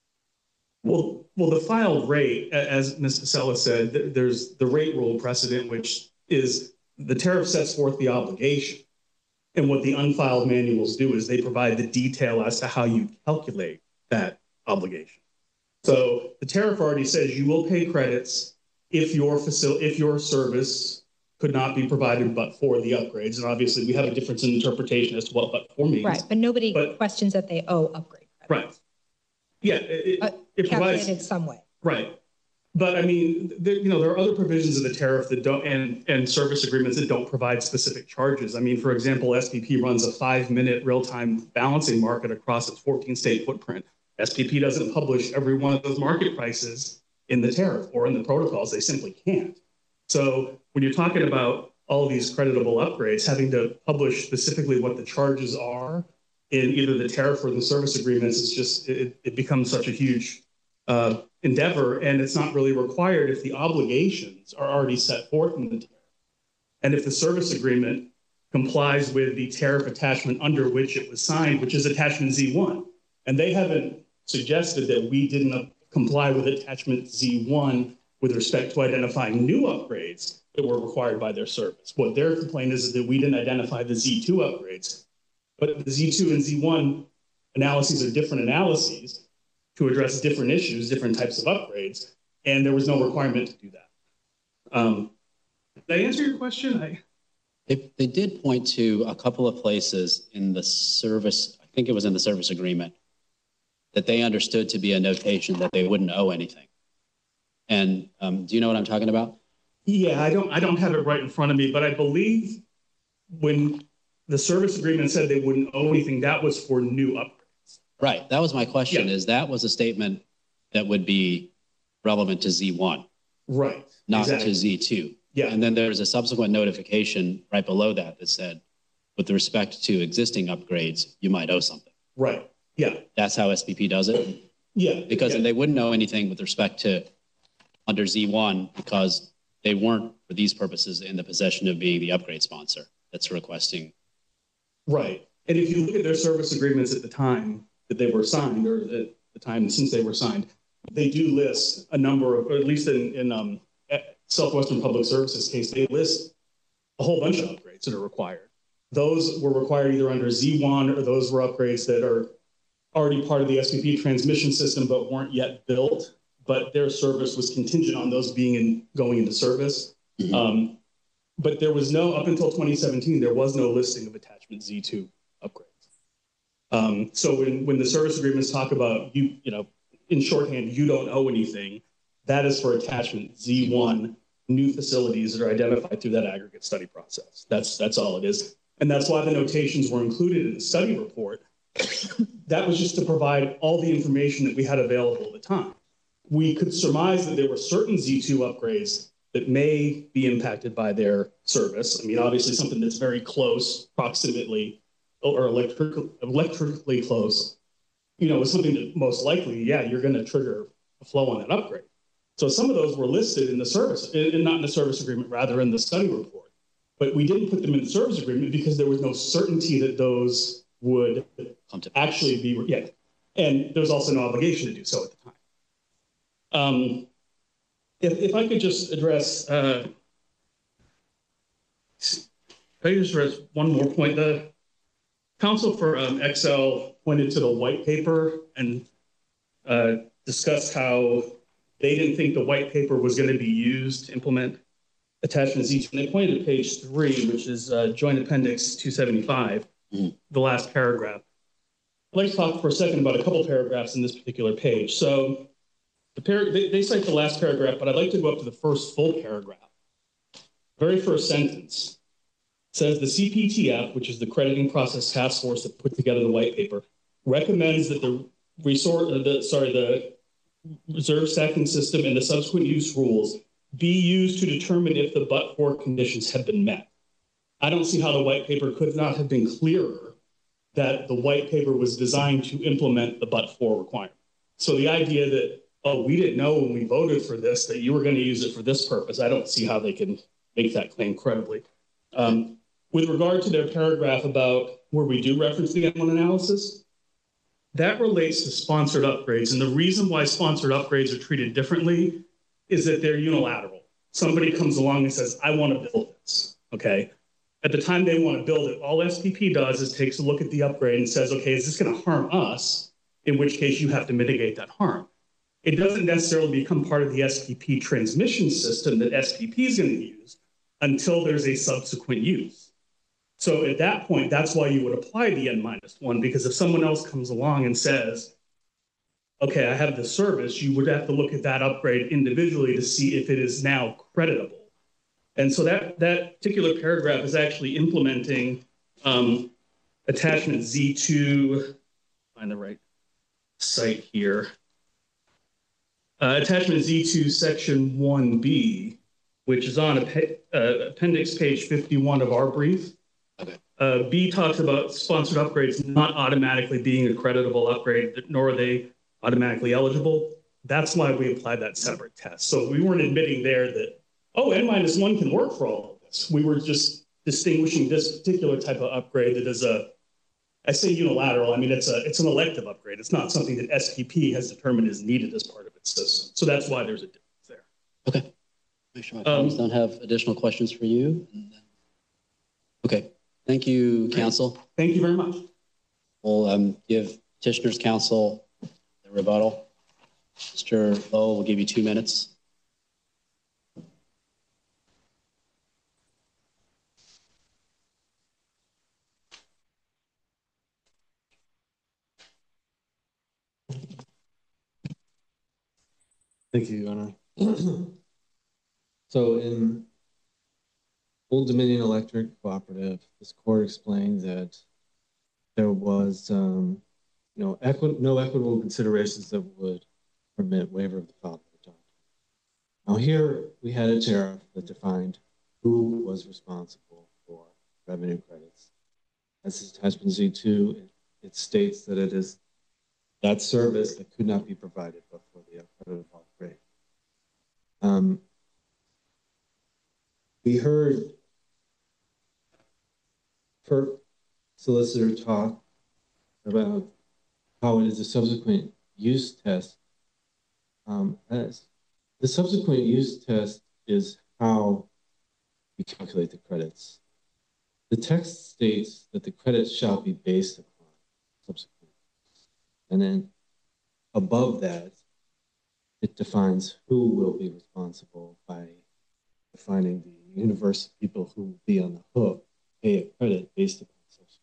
Speaker 8: Well, the filed rate, as Ms. Pasella said, there's the rate rule precedent, which is the tariff sets forth the obligation. And what the unfiled manuals do is they provide the detail as to how you calculate that obligation. So the tariff already says you will pay credits if your service could not be provided but for the upgrades. And obviously we have a difference in interpretation as to what but for means.
Speaker 4: Right, but nobody questions that they owe upgrade credits.
Speaker 8: Right. Yeah, it
Speaker 4: calculated
Speaker 8: provides
Speaker 4: some way.
Speaker 8: Right. But I mean, there are other provisions of the tariff that don't, and service agreements that don't provide specific charges. I mean, for example, SPP runs a 5-minute real-time balancing market across its 14-state footprint. SPP doesn't publish every one of those market prices in the tariff or in the protocols. They simply can't. So when you're talking about all these creditable upgrades, having to publish specifically what the charges are in either the tariff or the service agreements, is just, it becomes such a huge endeavor, and it's not really required if the obligations are already set forth in the tariff. And if the service agreement complies with the tariff attachment under which it was signed, which is attachment Z1. And they haven't suggested that we didn't comply with attachment Z1 with respect to identifying new upgrades that were required by their service. What their complaint is that we didn't identify the Z2 upgrades. But the Z2 and Z1 analyses are different analyses to address different issues, different types of upgrades, and there was no requirement to do that. Did I answer your question?
Speaker 2: They did point to a couple of places in the service, I think it was in the service agreement, that they understood to be a notation that they wouldn't owe anything. And do you know what I'm talking about?
Speaker 8: Yeah, I don't have it right in front of me, but I believe when the service agreement said they wouldn't owe anything, that was for new upgrades.
Speaker 2: Right. That was my question.
Speaker 8: Yeah.
Speaker 2: Is that was a statement that would be relevant to Z1,
Speaker 8: right?
Speaker 2: Not
Speaker 8: exactly.
Speaker 2: to Z2.
Speaker 8: Yeah.
Speaker 2: And then there's a subsequent notification right below that that said, with respect to existing upgrades, you might owe something.
Speaker 8: Right. Yeah.
Speaker 2: That's how SPP does it.
Speaker 8: Yeah.
Speaker 2: Because
Speaker 8: yeah.
Speaker 2: they wouldn't know anything with respect to under Z1 because they weren't, for these purposes, in the possession of being the upgrade sponsor that's requesting.
Speaker 8: Right. And if you look at their service agreements at the time that they were signed, or at the time since they were signed, they do list a number of, or at least in Southwestern Public Services case, they list a whole bunch of upgrades that are required. Those were required either under Z1 or those were upgrades that are already part of the SPP transmission system but weren't yet built, but their service was contingent on those going into service. Mm-hmm. But there was no, up until 2017, there was no listing of attachment Z2 upgrades. So when the service agreements talk about, you know, in shorthand, you don't owe anything, that is for attachment Z1, new facilities that are identified through that aggregate study process. That's all it is. And that's why the notations were included in the study report. That was just to provide all the information that we had available at the time. We could surmise that there were certain Z2 upgrades that may be impacted by their service. I mean, obviously something that's very close, proximately, or electrically close, you know, is something that most likely, yeah, you're going to trigger a flow on that upgrade. So some of those were listed in the service, and not in the service agreement, rather in the study report. But we didn't put them in the service agreement because there was no certainty that those would actually be, yeah. And there's also no obligation to do so at the time. If I could just address, one more point. The counsel for XL pointed to the white paper and discussed how they didn't think the white paper was going to be used to implement attachment Z2. And they pointed to page 3, which is Joint Appendix 275, the last paragraph. I'd like to talk for a second about a couple paragraphs in this particular page. So they cite the last paragraph, but I'd like to go up to the first full paragraph. Very first sentence says the CPTF, which is the crediting process task force that put together the white paper, recommends that the reserve stacking system and the subsequent use rules be used to determine if the but-for conditions have been met. I don't see how the white paper could not have been clearer that the white paper was designed to implement the but-for requirement. So the idea that, oh, we didn't know when we voted for this that you were going to use it for this purpose, I don't see how they can make that claim credibly. With regard to their paragraph about where we do reference the N1 analysis, that relates to sponsored upgrades. And the reason why sponsored upgrades are treated differently is that they're unilateral. Somebody comes along and says, I want to build this, okay? At the time they want to build it, all SPP does is takes a look at the upgrade and says, okay, is this going to harm us? In which case you have to mitigate that harm. It doesn't necessarily become part of the SPP transmission system that SPP is going to use until there's a subsequent use. So at that point, that's why you would apply the N-1, because if someone else comes along and says, okay, I have this service, you would have to look at that upgrade individually to see if it is now creditable. And so that particular paragraph is actually implementing attachment Z2, find the right site here. Attachment Z2 section 1B, which is on appendix page 51 of our brief. Okay. B talks about sponsored upgrades not automatically being a creditable upgrade, nor are they automatically eligible. That's why we applied that separate test. So we weren't admitting there that, oh, N-1 can work for all of this. We were just distinguishing this particular type of upgrade that is I say unilateral, I mean, it's an elective upgrade. It's not something that SPP has determined is needed as part of its system. So that's why there's a difference there.
Speaker 2: Okay. Make sure my colleagues don't have additional questions for you. Okay. Thank you, counsel.
Speaker 8: Thank you very much.
Speaker 2: We'll give petitioner's counsel the rebuttal. Mr. Lowell will give you 2 minutes.
Speaker 3: Thank you, Your Honor. So in Old Dominion Electric Cooperative, this court explained that there was no equitable considerations that would permit waiver of the filed rate doctrine. Now here we had a tariff that defined who was responsible for revenue credits. As is attachment Z2, it states that it is that service that could not be provided but for the creditable rate. We heard FERC solicitor talk about how it is a subsequent use test. As the subsequent use test is how we calculate the credits. The text states that the credits shall be based upon subsequent use. And then above that, it defines who will be responsible by defining the universe of people who will be on the hook, pay a credit based upon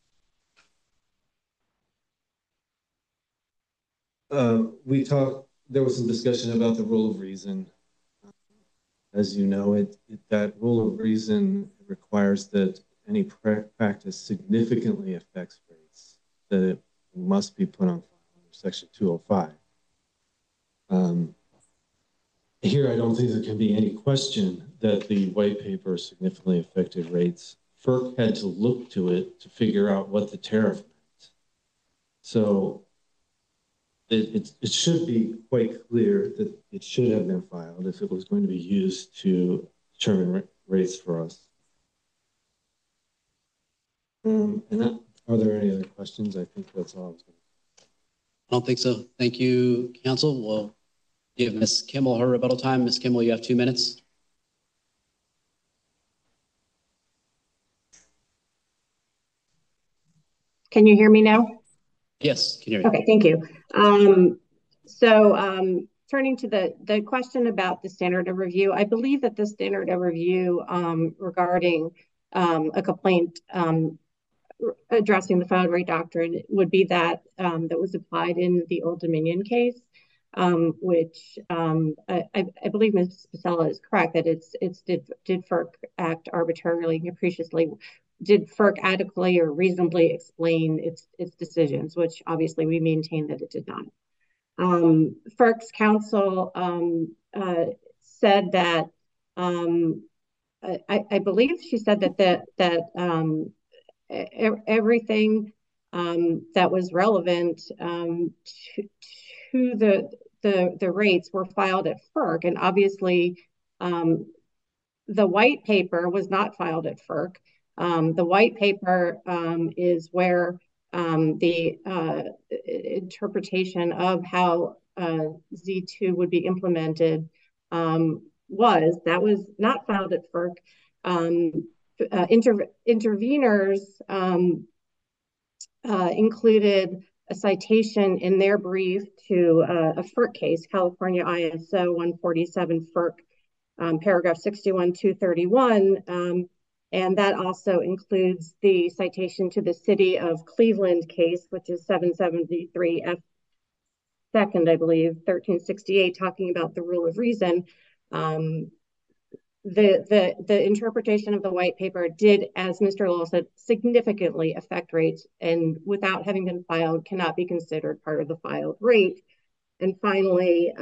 Speaker 3: subsequent. There was some discussion about the rule of reason. As you know, that rule of reason requires that any practice significantly affects rates, that it must be put on file under Section 205. Here, I don't think there can be any question that the white paper significantly affected rates. FERC had to look to it to figure out what the tariff meant. So it should be quite clear that it should have been filed if it was going to be used to determine rates for us. Are there any other questions? I think that's all I was going to say.
Speaker 2: I don't think so. Thank you, counsel. We'll give Ms. Kimmel her rebuttal time. Ms. Kimmel, you have 2 minutes.
Speaker 6: Can you hear me now?
Speaker 2: Yes, can hear you.
Speaker 6: Okay, thank you. Turning to the question about the standard of review, I believe that the standard of review regarding a complaint addressing the filed rate doctrine would be that that was applied in the Old Dominion case, which I believe Ms. Spicella is correct that did FERC act arbitrarily and capriciously? Did FERC adequately or reasonably explain its decisions, which obviously we maintain that it did not. FERC's counsel said that I believe she said that everything that was relevant to the rates were filed at FERC. And obviously, the white paper was not filed at FERC. The white paper is where the interpretation of how Z2 would be implemented was. That was not filed at FERC. Interveners included a citation in their brief to a FERC case, California ISO 147 FERC, paragraph 61-231. And that also includes the citation to the City of Cleveland case, which is 773 F. 2nd, I believe, 1368, talking about the rule of reason. The interpretation of the white paper did, as Mr. Lowell said, significantly affect rates, and without having been filed, cannot be considered part of the filed rate. And finally,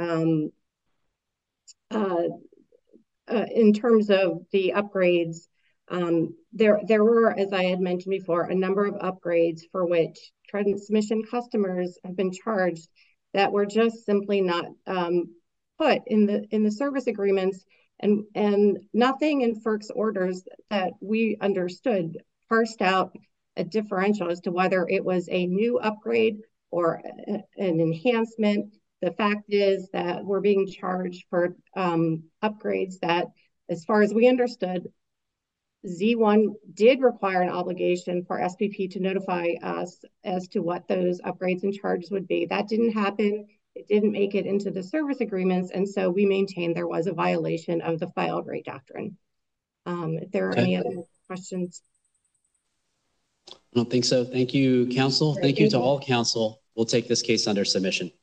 Speaker 6: in terms of the upgrades, there were, as I had mentioned before, a number of upgrades for which transmission customers have been charged that were just simply not put in the service agreements, and nothing in FERC's orders that we understood parsed out a differential as to whether it was a new upgrade or an enhancement. The fact is that we're being charged for upgrades that, as far as we understood, Z1 did require an obligation for SPP to notify us as to what those upgrades and charges would be. That didn't happen. It didn't make it into the service agreements, and so we maintain there was a violation of the filed rate doctrine. If there are any other questions.
Speaker 2: I don't think so. Thank you, counsel. Thank you to all counsel. We'll take this case under submission.